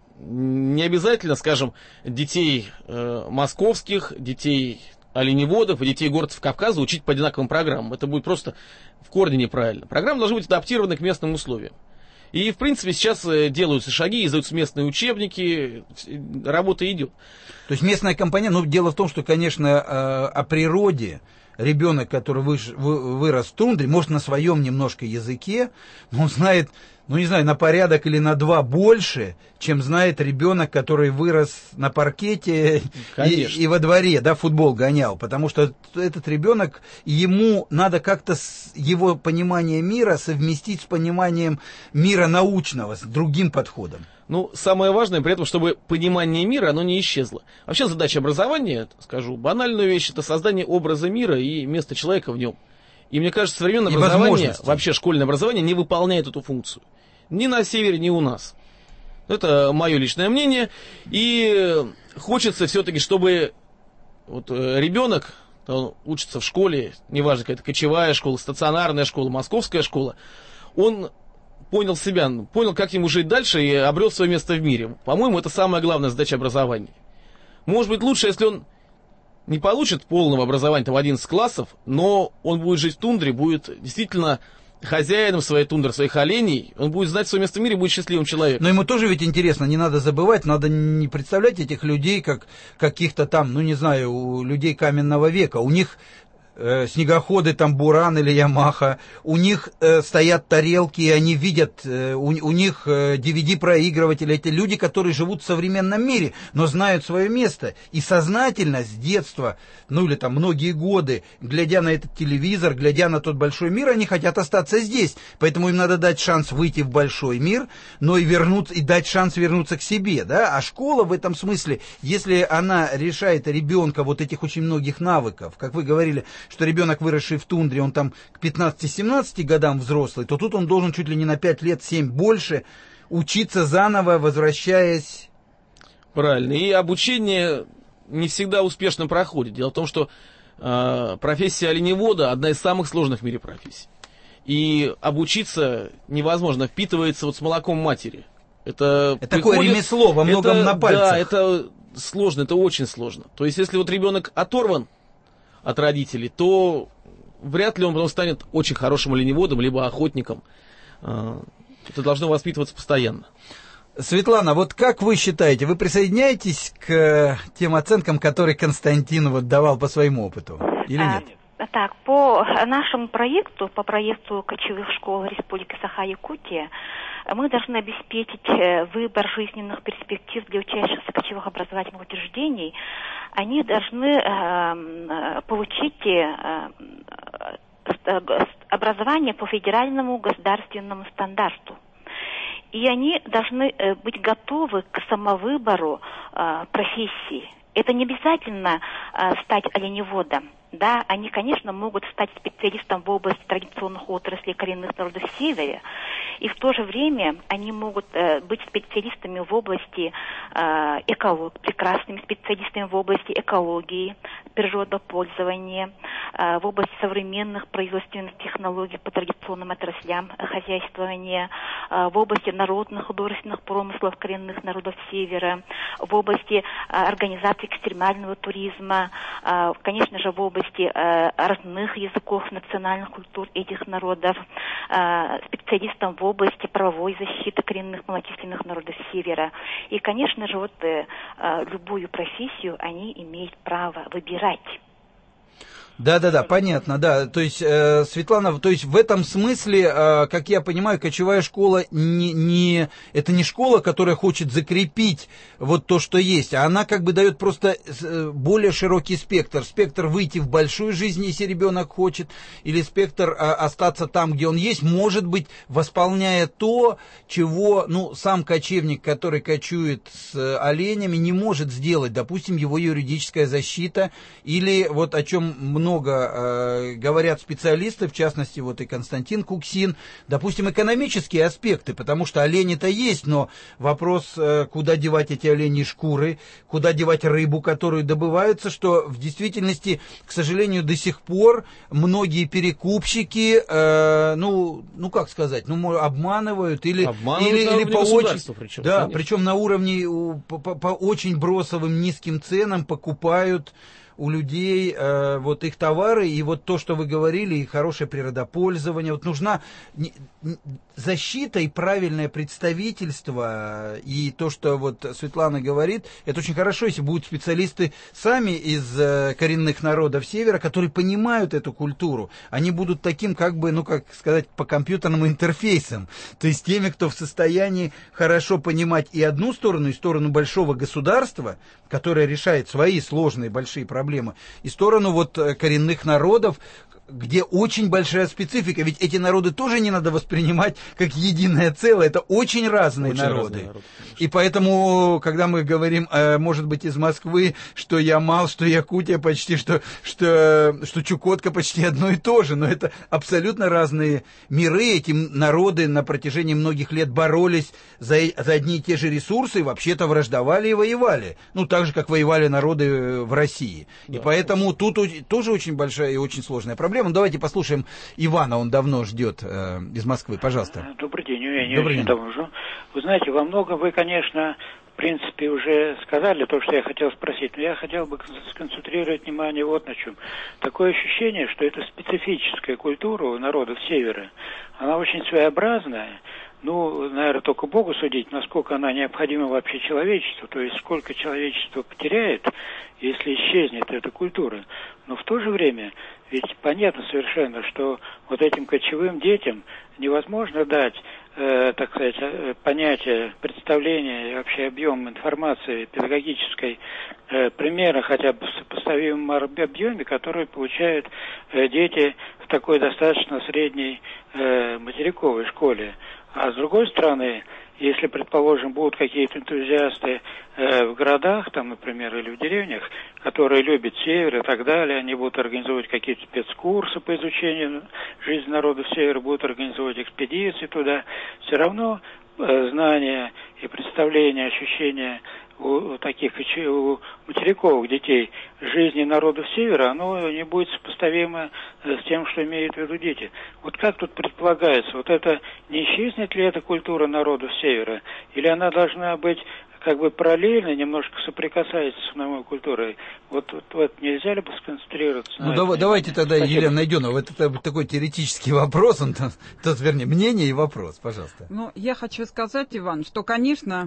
Не обязательно, скажем, детей э, московских, детей оленеводов и детей горцев Кавказа учить по одинаковым программам. Это будет просто в корне неправильно. Программа должна быть адаптирована к местным условиям. И, в принципе, сейчас делаются шаги, издаются местные учебники, работа идет. То есть местная компания, ну, дело в том, что, конечно, о природе ребенок, который вырос в тундре, может, на своем немножко языке, но он знает, ну, не знаю, на порядок или на два больше, чем знает ребенок, который вырос на паркете и, и во дворе, да, футбол гонял. Потому что этот ребенок, ему надо как-то его понимание мира совместить с пониманием мира научного, с другим подходом. Ну, самое важное при этом, чтобы понимание мира, оно не исчезло. Вообще задача образования, скажу банальную вещь, это создание образа мира и места человека в нем. И мне кажется, современное образование, вообще школьное образование, не выполняет эту функцию. Ни на севере, ни у нас. Это мое личное мнение. И хочется все-таки, чтобы вот ребенок, он учится в школе, неважно, какая-то кочевая школа, стационарная школа, московская школа, он понял себя, понял, как ему жить дальше и обрел свое место в мире. По-моему, это самая главная задача образования. Может быть, лучше, если он не получит полного образования, там, одиннадцать классов, но он будет жить в тундре, будет действительно хозяином своей тундры, своих оленей, он будет знать свое место в мире, будет счастливым человеком. Но ему тоже ведь интересно, не надо забывать, надо не представлять этих людей как каких-то там, ну не знаю, у людей каменного века. У них э, снегоходы, там Буран или Ямаха, у них э, стоят тарелки, и они видят, э, у, у них э, ди ви ди-проигрыватели. Это люди, которые живут в современном мире, но знают свое место. И сознательно с детства, ну или там многие годы, глядя на этот телевизор, глядя на тот большой мир, они хотят остаться здесь. Поэтому им надо дать шанс выйти в большой мир, но и вернуться, и дать шанс вернуться к себе, да? А школа в этом смысле, если она решает ребенка вот этих очень многих навыков, как вы говорили, что ребенок, выросший в тундре, он там к пятнадцати-семнадцати годам взрослый, то тут он должен чуть ли не на пять лет, семь больше учиться заново, возвращаясь... Правильно. И обучение не всегда успешно проходит. Дело в том, что э, профессия оленевода одна из самых сложных в мире профессий. И обучиться невозможно, впитывается вот с молоком матери. Это, это приходит, такое ремесло во многом это, на пальцах. Да, это сложно, это очень сложно. То есть, если вот ребенок оторван от родителей, то вряд ли он потом станет очень хорошим оленеводом, либо охотником. Это должно воспитываться постоянно. Светлана, вот как вы считаете, вы присоединяетесь к тем оценкам, которые Константин вот давал по своему опыту, или нет? А, так, по нашему проекту, по проекту кочевых школ Республики Саха-Якутия, мы должны обеспечить выбор жизненных перспектив для учащихся кочевых образовательных учреждений. Они должны э, получить э, образование по федеральному государственному стандарту. И они должны быть готовы к самовыбору э, профессии. Это не обязательно э, стать оленеводом. Да, они, конечно, могут стать специалистом в области традиционных отраслей коренных народов Севера, и в то же время они могут э, быть специалистами в области э, экологии, прекрасными специалистами в области экологии, природопользования, э, в области современных производственных технологий по традиционным отраслям хозяйствования, э, в области народных художественных промыслов коренных народов Севера, в области э, организации экстремального туризма, э, конечно же, в области родных языков, национальных культур этих народов, специалистам в области правовой защиты коренных малочисленных народов Севера. И, конечно же, вот любую профессию они имеют право выбирать. Да-да-да, понятно, да. То есть, э, Светлана, то есть в этом смысле, э, как я понимаю, кочевая школа не, не, это не школа, которая хочет закрепить вот то, что есть, а она как бы дает просто более широкий спектр. Спектр выйти в большую жизнь, если ребенок хочет, или спектр э, остаться там, где он есть, может быть, восполняя то, чего, ну, сам кочевник, который кочует с оленями, не может сделать. Допустим, его юридическая защита, или вот о чем много много э, говорят специалисты, в частности, вот и Константин Куксин, допустим, экономические аспекты, потому что олени-то есть, но вопрос, э, куда девать эти оленьи шкуры, куда девать рыбу, которую добываются, что в действительности, к сожалению, до сих пор многие перекупщики, э, ну, ну, как сказать, ну, обманывают или, обманывают или, или по очень, причем, да, причем на уровне по, по, по очень бросовым низким ценам покупают у людей э, вот их товары, и вот то, что вы говорили, и хорошее природопользование. Вот нужна не, не, защита и правильное представительство, и то, что вот Светлана говорит, это очень хорошо, если будут специалисты сами из э, коренных народов Севера, которые понимают эту культуру. Они будут таким, как бы, ну, как сказать, по компьютерным интерфейсам. То есть теми, кто в состоянии хорошо понимать и одну сторону, и сторону большого государства, которое решает свои сложные большие проблемы, и сторону вот коренных народов, где очень большая специфика. Ведь эти народы тоже не надо воспринимать как единое целое. Это очень разные очень народы. Разные народы, и поэтому, когда мы говорим, э, может быть, из Москвы, что Ямал, что Якутия почти, что, что, что Чукотка почти одно и то же. Но это абсолютно разные миры. Эти народы на протяжении многих лет боролись за, за одни и те же ресурсы, и вообще-то враждовали и воевали. Ну, так же, как воевали народы в России. Да, и поэтому тут тоже очень большая и очень сложная проблема. Ну, давайте послушаем Ивана, он давно ждет э, из Москвы. Пожалуйста. Добрый день, я не Добрый очень день. давно жду. Вы знаете, во многом вы, конечно, в принципе, уже сказали то, что я хотел спросить, но я хотел бы сконцентрировать внимание вот на чем. Такое ощущение, что это специфическая культура у народов Севера. Она очень своеобразная. Ну, наверное, только Богу судить, насколько она необходима вообще человечеству, то есть сколько человечество потеряет, если исчезнет эта культура. Но в то же время, ведь понятно совершенно, что вот этим кочевым детям невозможно дать, э, так сказать, понятие, представление и вообще объем информации педагогической э, примерно хотя бы в сопоставимом объеме, который получают э, дети в такой достаточно средней э, материковой школе. А с другой стороны, если, предположим, будут какие-то энтузиасты э, в городах, там, например, или в деревнях, которые любят Север и так далее, они будут организовывать какие-то спецкурсы по изучению жизни народов Севера, будут организовывать экспедиции туда, все равно э, знания и представления, ощущения у таких у материковых детей жизни народов Севера, оно не будет сопоставимо с тем, что имеют в виду дети. Вот как тут предполагается, вот это не исчезнет ли эта культура народов Севера, или она должна быть как бы параллельно, немножко соприкасается с новой культурой? Вот, вот, вот нельзя ли бы сконцентрироваться ну, на давай, этом? Давайте тогда, Спасибо. Елена Найденова, это такой теоретический вопрос, он, тот, вернее, мнение и вопрос, пожалуйста. Ну, я хочу сказать, Иван, что, конечно,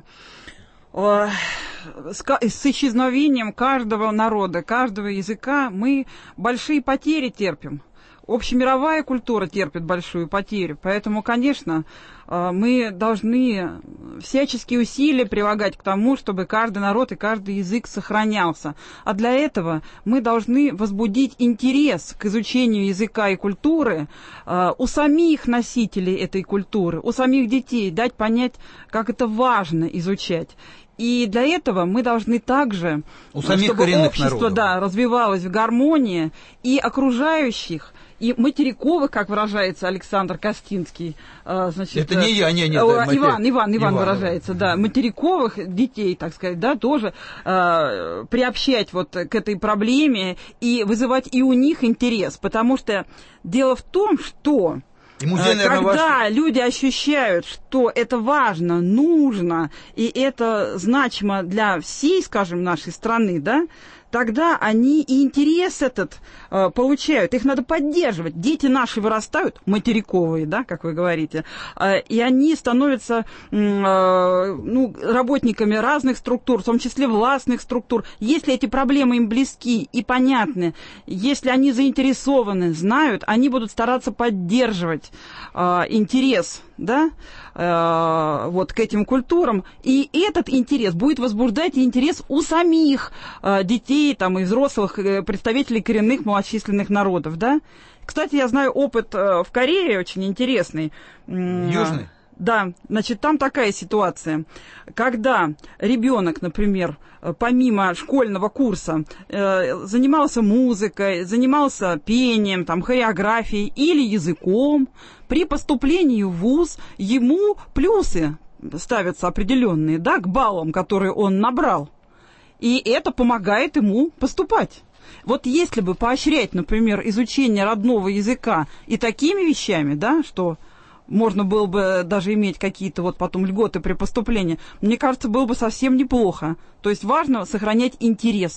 с исчезновением каждого народа, каждого языка мы большие потери терпим. Общемировая культура терпит большую потерю, поэтому, конечно, мы должны всяческие усилия прилагать к тому, чтобы каждый народ и каждый язык сохранялся. А для этого мы должны возбудить интерес к изучению языка и культуры у самих носителей этой культуры, у самих детей, дать понять, как это важно изучать. И для этого мы должны также, у самих чтобы общество народов. Да, развивалось в гармонии, и окружающих, и материковых, как выражается Александр Костинский. Значит, это не я, не, не. Иван, матери... Иван, Иван, Иван выражается, да. Материковых детей, так сказать, да, тоже э, приобщать вот к этой проблеме и вызывать и у них интерес. Потому что дело в том, что И музей, наверное, когда ваш... люди ощущают, что это важно, нужно, и это значимо для всей, скажем, нашей страны, да, тогда они и интерес этот э, получают. Их надо поддерживать. Дети наши вырастают, материковые, да, как вы говорите, э, и они становятся э, ну, работниками разных структур, в том числе властных структур. Если эти проблемы им близки и понятны, если они заинтересованы, знают, они будут стараться поддерживать э, интерес, да, э, вот к этим культурам. И этот интерес будет возбуждать интерес у самих э, детей, там, и взрослых э, представителей коренных малочисленных народов, да. Кстати, я знаю опыт э, в Корее очень интересный. Южный? Да, значит, там такая ситуация. Когда ребенок, например, помимо школьного курса э, занимался музыкой, занимался пением, там, хореографией или языком, при поступлении в вуз ему плюсы ставятся определенные, да, к баллам, которые он набрал. И это помогает ему поступать. Вот если бы поощрять, например, изучение родного языка и такими вещами, да, что можно было бы даже иметь какие-то вот потом льготы при поступлении, мне кажется, было бы совсем неплохо. То есть важно сохранять интерес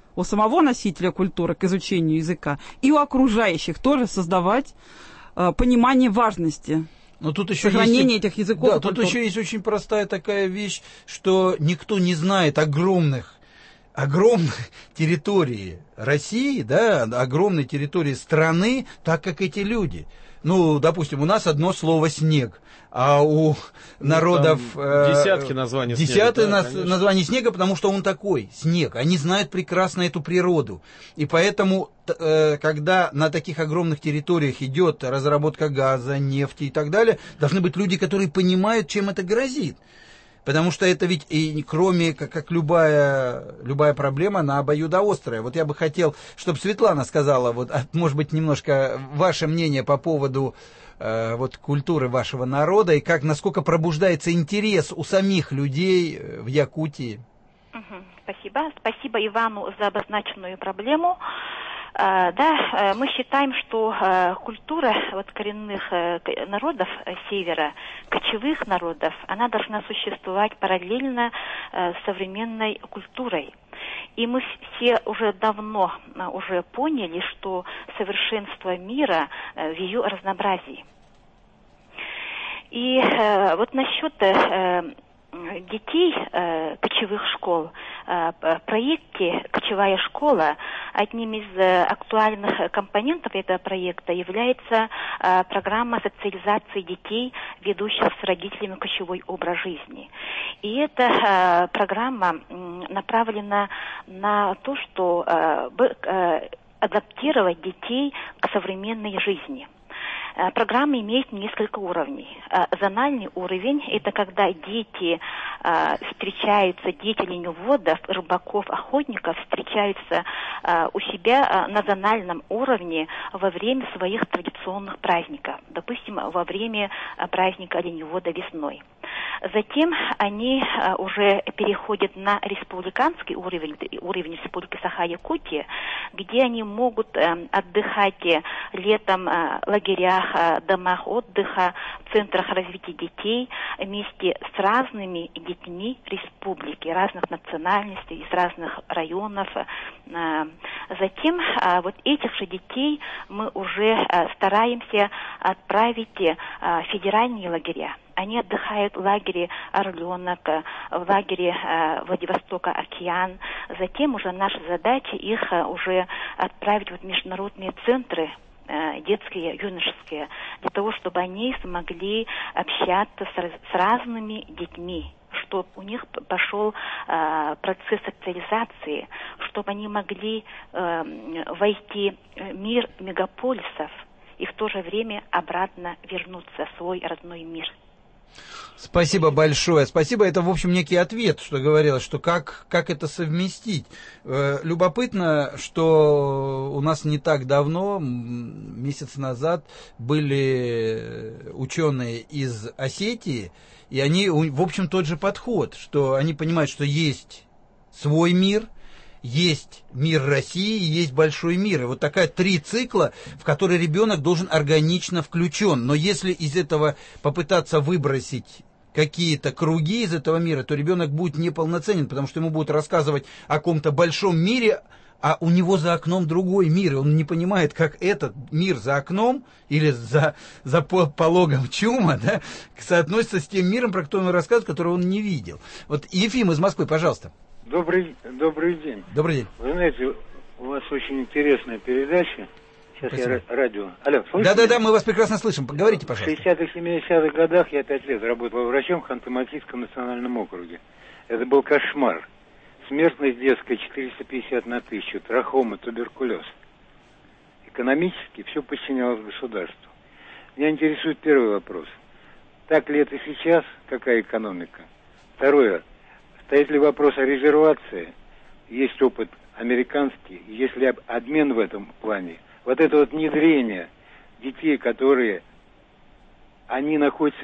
у самого носителя культуры к изучению языка и у окружающих тоже создавать э, понимание важности Но тут еще сохранения есть, этих языков. Да, тут еще есть очень простая такая вещь, что никто не знает огромных, огромных территорий России, да, огромной территории страны, так как эти люди. Ну, допустим, у нас одно слово «снег», а у народов... Там десятки названий снега. Десятки да, на, названий снега, потому что он такой, снег. Они знают прекрасно эту природу. И поэтому, э, когда на таких огромных территориях идет разработка газа, нефти и так далее, должны быть люди, которые понимают, чем это грозит. Потому что это ведь, и кроме, как, как любая, любая проблема, она обоюдоострая. Вот я бы хотел, чтобы Светлана сказала, вот, может быть, немножко ваше мнение по поводу э, вот, культуры вашего народа, и как, насколько пробуждается интерес у самих людей в Якутии. Спасибо. Спасибо Ивану за обозначенную проблему. Да, мы считаем, что культура вот, коренных народов Севера, кочевых народов, она должна существовать параллельно с современной культурой. И мы все уже давно уже поняли, что совершенство мира в ее разнообразии. И вот насчет детей э, кочевых школ. Э, в проекте «Кочевая школа» одним из э, актуальных компонентов этого проекта является э, программа социализации детей, ведущих с родителями кочевой образ жизни. И эта э, программа э, направлена на то, что э, э, адаптировать детей к современной жизни. Программа имеет несколько уровней. Зональный уровень – это когда дети встречаются, дети оленеводов, рыбаков, охотников встречаются у себя на зональном уровне во время своих традиционных праздников, допустим, во время праздника оленевода весной. Затем они уже переходят на республиканский уровень, уровень Республики Саха-Якутия, где они могут отдыхать летом в лагерях, домах отдыха, в центрах развития детей вместе с разными детьми республики, разных национальностей, из разных районов. Затем вот этих же детей мы уже стараемся отправить в федеральные лагеря. Они отдыхают в лагере «Орленок», в лагере Владивостока «Океан». Затем уже наша задача их уже отправить в международные центры, детские, юношеские, для того, чтобы они смогли общаться с, с разными детьми, чтобы у них пошел э, процесс социализации, чтобы они могли э, войти в мир мегаполисов и в то же время обратно вернуться в свой родной мир. Спасибо большое. Спасибо. Это, в общем, некий ответ, что говорилось, что как, как это совместить. Любопытно, что у нас не так давно, месяц назад, были ученые из Осетии, и они, в общем, тот же подход, что они понимают, что есть свой мир, есть мир России, есть большой мир. И вот такая три цикла, в которые ребенок должен органично включен. Но если из этого попытаться выбросить какие-то круги из этого мира, то ребенок будет неполноценен, потому что ему будут рассказывать о каком-то большом мире, а у него за окном другой мир, и он не понимает, как этот мир за окном или за, за пологом чума, да, соотносится с тем миром, про который он рассказывает, который он не видел. Вот Ефим из Москвы, пожалуйста. Добрый, добрый день. Добрый день. Вы знаете, у вас очень интересная передача. Сейчас Спасибо. Я радио. Алло, слышите? Да-да-да, мы вас прекрасно слышим. Поговорите, пожалуйста. В шестидесятых-семидесятых годах я пять лет работал врачом в Ханты-Мансийском национальном округе. Это был кошмар. Смертность детская четыреста пятьдесят на тысячу, трахома, туберкулез. Экономически все подчинялось государству. Меня интересует первый вопрос. Так ли это сейчас? Какая экономика? Второе. Стоит ли вопрос о резервации? Есть опыт американский, есть ли обмен в этом плане? Вот это вот внедрение детей, которые, они находятся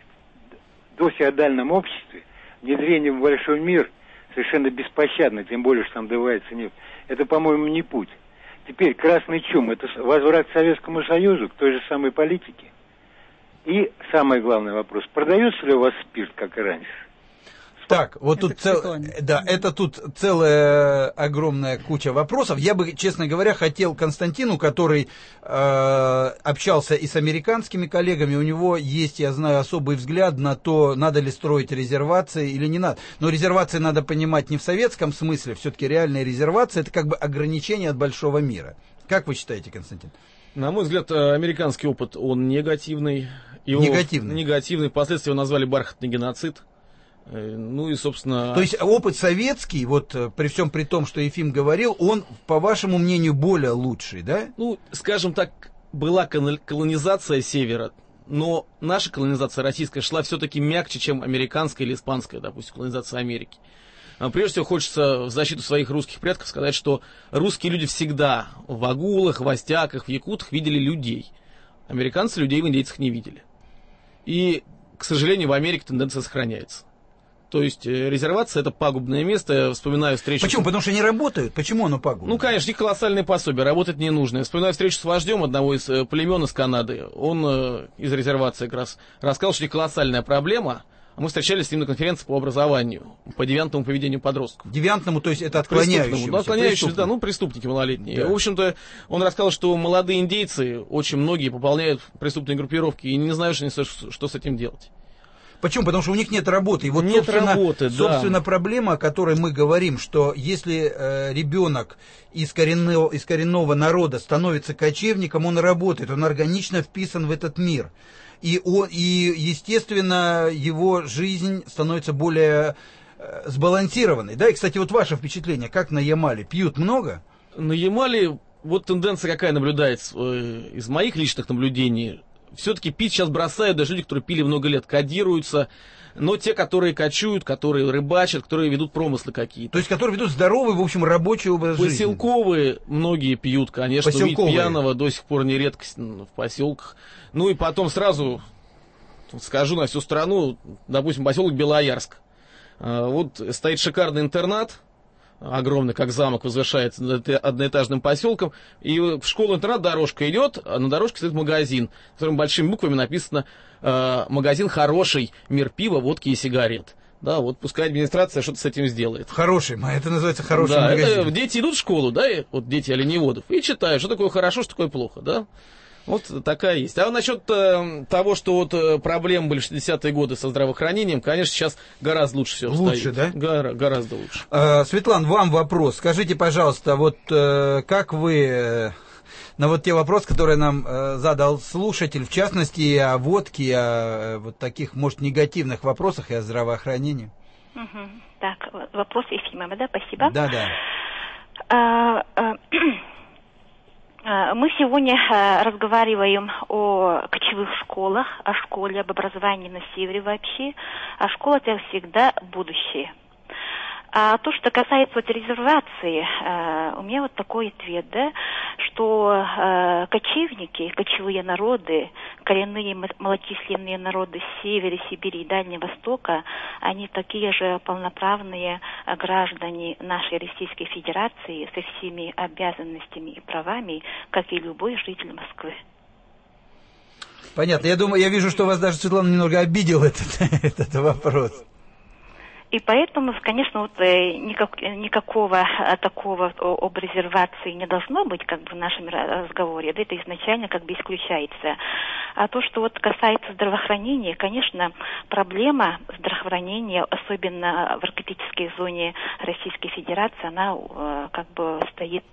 в досеодальном обществе, внедрение в большой мир совершенно беспощадно, тем более, что там добывается нефть. Это, по-моему, не путь. Теперь красный чум, это возврат к Советскому Союзу, к той же самой политике. И самый главный вопрос, продается ли у вас спирт, как и раньше? Так, вот это тут цел... да, это тут целая огромная куча вопросов. Я бы, честно говоря, хотел Константину, который э, общался и с американскими коллегами, у него есть, я знаю, особый взгляд на то, надо ли строить резервации или не надо. Но резервации надо понимать не в советском смысле, все-таки реальная резервация — это как бы ограничение от большого мира. Как вы считаете, Константин? На мой взгляд, американский опыт, он негативный. Его негативный. Негативный. Впоследствии его назвали бархатный геноцид. Ну и, собственно... То есть опыт советский, вот при всем при том, что Ефим говорил, он, по вашему мнению, более лучший, да? Ну, скажем так, была колонизация Севера, но наша колонизация российская шла все-таки мягче, чем американская или испанская, допустим, колонизация Америки. Прежде всего, хочется в защиту своих русских предков сказать, что русские люди всегда в агулах, в астяках, в якутах видели людей. Американцы людей в индейцах не видели. И, к сожалению, в Америке тенденция сохраняется. То есть резервация — это пагубное место. Я вспоминаю встречу... Почему? Потому что они работают. Почему оно пагубное? Ну, конечно, их колоссальные пособия, работать не нужно. Я вспоминаю встречу с вождем одного из племен из Канады. Он э, из резервации как раз рассказал, что у них колоссальная проблема. А мы встречались с ним на конференции по образованию, по девиантному поведению подростков. Девиантному, то есть это отклоняющимся? Да, отклоняющимся, да, ну, преступники малолетние. Да. В общем-то, он рассказал, что молодые индейцы, очень многие пополняют преступные группировки, и не знают, что, что с этим делать. Почему? Потому что у них нет работы. И вот, нет собственно, работы, да. собственно, проблема, о которой мы говорим, что если э, ребенок из коренного, из коренного народа становится кочевником, он работает, он органично вписан в этот мир. И, он, и естественно, его жизнь становится более э, сбалансированной. Да? И, кстати, вот ваше впечатление, как на Ямале? Пьют много? На Ямале вот тенденция какая наблюдается э, из моих личных наблюдений. Все-таки пить сейчас бросают даже люди, которые пили много лет, кодируются. Но те, которые кочуют, которые рыбачат, которые ведут промыслы какие-то. То есть, которые ведут здоровый, в общем, рабочий образ жизни. Поселковые многие пьют, конечно. Увидеть пьяного до сих пор не редкость в поселках. Ну и потом сразу скажу на всю страну, допустим, поселок Белоярск. Вот стоит шикарный интернат, огромный, как замок, возвышается над одноэтажным поселком. И в школу-интернат дорожка идет, а на дорожке стоит магазин, в котором большими буквами написано э, «Магазин хороший, мир пива, водки и сигарет». Да, вот пускай администрация что-то с этим сделает. Хороший, это называется хороший да, магазин. Это, дети идут в школу, да, и, вот дети оленеводов, и читают, что такое хорошо, что такое плохо, да. Вот такая есть. А насчет э, того, что вот э, проблемы были в шестидесятые годы со здравоохранением, конечно, сейчас гораздо лучше все обстоит. Лучше, да? Гора, гораздо лучше. А, Светлана, вам вопрос. Скажите, пожалуйста, вот э, как вы э, на вот те вопросы, которые нам э, задал слушатель, в частности, о водке, о э, вот таких, может, негативных вопросах и о здравоохранении? Угу. Так, вопрос Ефимова, да, спасибо. Да, да. А, а, Мы сегодня разговариваем о кочевых школах, о школе, об образовании на севере вообще. А школа — это всегда будущее. А то, что касается вот резервации, у меня вот такой ответ, да, что кочевники, кочевые народы, коренные малочисленные народы Севера, Сибири и Дальнего Востока, они такие же полноправные граждане нашей Российской Федерации со всеми обязанностями и правами, как и любой житель Москвы. Понятно. Я думаю, я вижу, что вас даже, Светлана, немного обидел этот, этот вопрос. И поэтому, конечно, вот никак, никакого такого об резервации не должно быть, как бы, в нашем разговоре. Да, это изначально как бы исключается. А то, что вот касается здравоохранения, конечно, проблема здравоохранения, особенно в арктической зоне Российской Федерации, она как бы стоит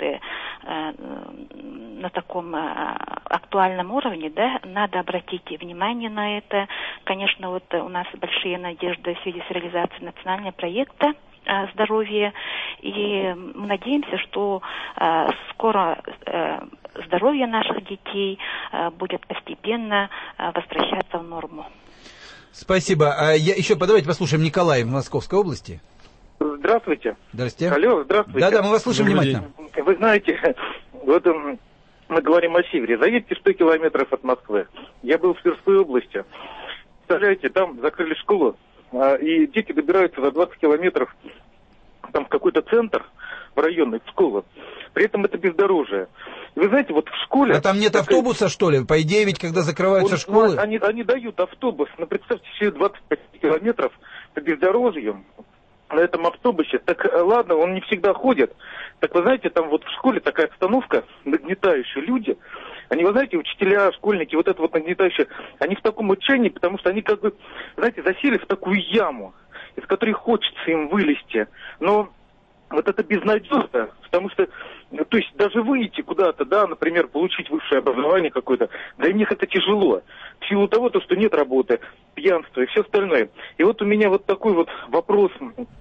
на таком актуальном уровне, да, надо обратить внимание на это. Конечно, вот у нас большие надежды в связи с реализацией национального проекта здоровья, и мы надеемся, что э, скоро э, здоровье наших детей э, будет постепенно э, возвращаться в норму. Спасибо. А я еще давайте послушаем Николая в Московской области. Здравствуйте. Здравствуйте. Алло, здравствуйте. Да-да, мы вас слушаем внимательно. Вы знаете, вот мы говорим о севере. Заедьте сто километров от Москвы. Я был в Тверской области. Представляете, там закрыли школу, и дети добираются за двадцать километров там в какой-то центр, в районный, в школу. При этом это бездорожье. И вы знаете, вот в школе... А там нет такая... автобуса, что ли? По идее, ведь когда закрываются Он, школы... Они, они дают автобус, но представьте себе двадцать пять километров по бездорожью, на этом автобусе. Так ладно, он не всегда ходит. Так вы знаете, там вот в школе такая обстановка, нагнетающая люди. Они, вы знаете, учителя, школьники, вот это вот нагнетающее, они в таком отчаянии, потому что они как бы, знаете, засели в такую яму, из которой хочется им вылезти. Но вот это безнадежно, потому что, то есть даже выйти куда-то, да, например, получить высшее образование какое-то, для них это тяжело. В силу того, то, что нет работы, пьянство и все остальное. И вот у меня вот такой вот вопрос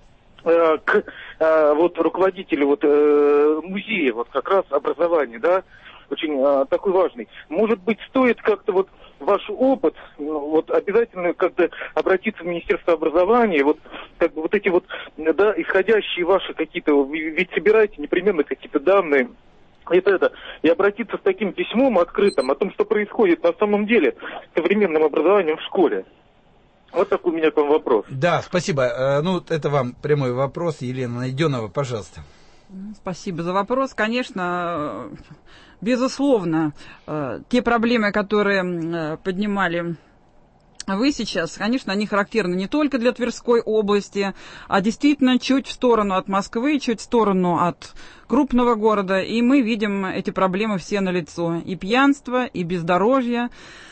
э, к э, вот руководителю вот, э, музея, вот как раз образования, да, очень э, такой важный. Может быть, стоит как-то вот ваш опыт, вот обязательно как-то обратиться в Министерство образования, вот как бы вот эти вот, да, исходящие ваши какие-то, ведь собираете непременно какие-то данные, это, это, и обратиться с таким письмом открытым о том, что происходит на самом деле с современным образованием в школе. Вот такой у меня к вам вопрос. Да, спасибо. Ну, это вам прямой вопрос. Елена Найденова, пожалуйста. Спасибо за вопрос. Конечно, безусловно, те проблемы, которые поднимали вы сейчас, конечно, они характерны не только для Тверской области, а действительно чуть в сторону от Москвы, чуть в сторону от крупного города. И мы видим эти проблемы все налицо. И пьянство, и бездорожье.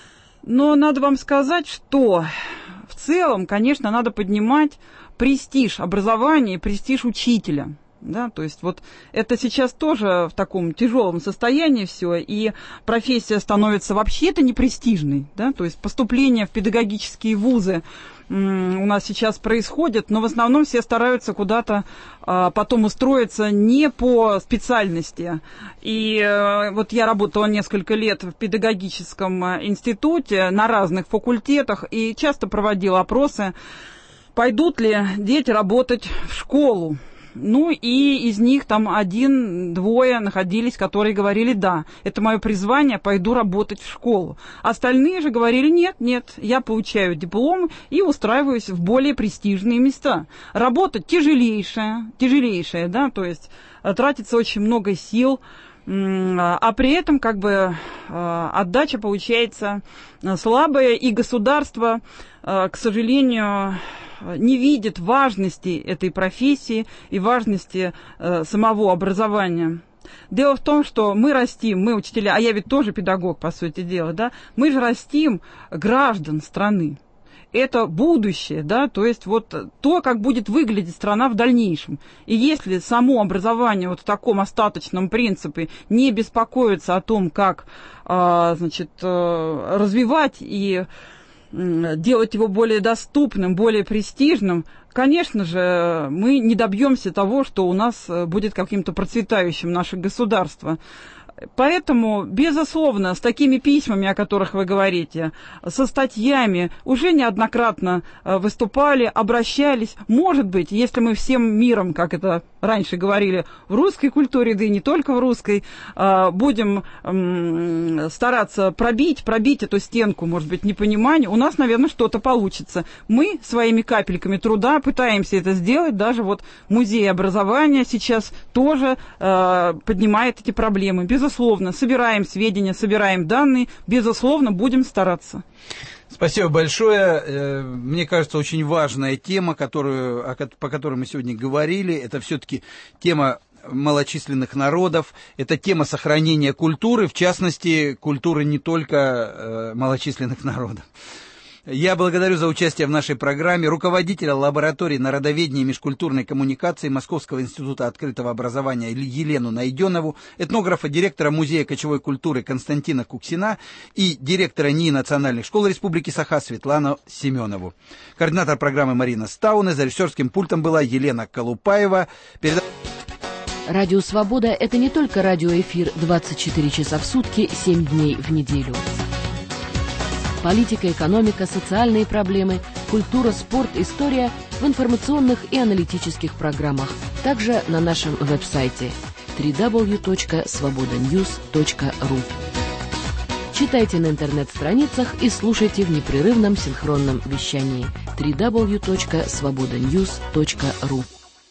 Но надо вам сказать, что в целом, конечно, надо поднимать престиж образования и престиж учителя. Да, то есть вот это сейчас тоже в таком тяжелом состоянии все, и профессия становится вообще-то непрестижной, да, то есть поступление в педагогические вузы м, у нас сейчас происходит, но в основном все стараются куда-то а, потом устроиться не по специальности. И а, вот я работала несколько лет в педагогическом институте на разных факультетах и часто проводила опросы, пойдут ли дети работать в школу. Ну, и из них там один-двое находились, которые говорили, да, это мое призвание, пойду работать в школу. Остальные же говорили, нет, нет, я получаю диплом и устраиваюсь в более престижные места. Работа тяжелейшая, тяжелейшая, да, то есть тратится очень много сил, а при этом как бы отдача получается слабая, и государство, к сожалению, не видит важности этой профессии и важности э, самого образования. Дело в том, что мы растим, мы учителя, а я ведь тоже педагог, по сути дела, да, мы же растим граждан страны. Это будущее, да, то есть вот то, как будет выглядеть страна в дальнейшем. И если само образование вот в таком остаточном принципе не беспокоится о том, как, э, значит, э, развивать и делать его более доступным, более престижным, конечно же, мы не добьемся того, что у нас будет каким-то процветающим наше государство. Поэтому, безусловно, с такими письмами, о которых вы говорите, со статьями уже неоднократно выступали, обращались. Может быть, если мы всем миром, как это раньше говорили, в русской культуре, да и не только в русской, будем стараться пробить, пробить эту стенку, может быть, непонимания, у нас, наверное, что-то получится. Мы своими капельками труда пытаемся это сделать. Даже вот музей образования сейчас тоже поднимает эти проблемы. Безусловно. Безусловно, собираем сведения, собираем данные, безусловно, будем стараться. Спасибо большое. Мне кажется, очень важная тема, которую, по которой мы сегодня говорили, это все-таки тема малочисленных народов, это тема сохранения культуры, в частности, культуры не только малочисленных народов. Я благодарю за участие в нашей программе руководителя лаборатории народоведения и межкультурной коммуникации Московского института открытого образования Елену Найденову, этнографа, директора Музея кочевой культуры Константина Куксина и директора НИИ Национальных школ Республики Саха Светлану Семенову. Координатор программы Марина Стауна, за режиссерским пультом была Елена Колупаева. Перед... Радио «Свобода» — это не только радиоэфир двадцать четыре часа в сутки, семь дней в неделю. Политика, экономика, социальные проблемы, культура, спорт, история в информационных и аналитических программах. Также на нашем веб-сайте дабл ю дабл ю дабл ю точка свобода ньюс точка ру. Читайте на интернет-страницах и слушайте в непрерывном синхронном вещании дабл ю дабл ю дабл ю точка свобода ньюс точка ру.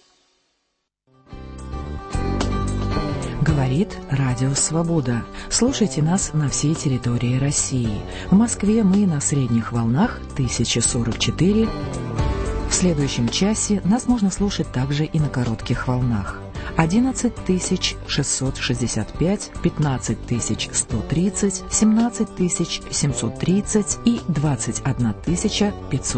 Говорит Радио Свобода. Слушайте нас на всей территории России. В Москве мы на средних волнах тысяча сорок четыре В следующем часе нас можно слушать также и на коротких волнах. одиннадцать тысяч шестьсот шестьдесят пять, пятнадцать тысяч сто тридцать, семнадцать тысяч семьсот тридцать и двадцать одна тысяча пятьсот.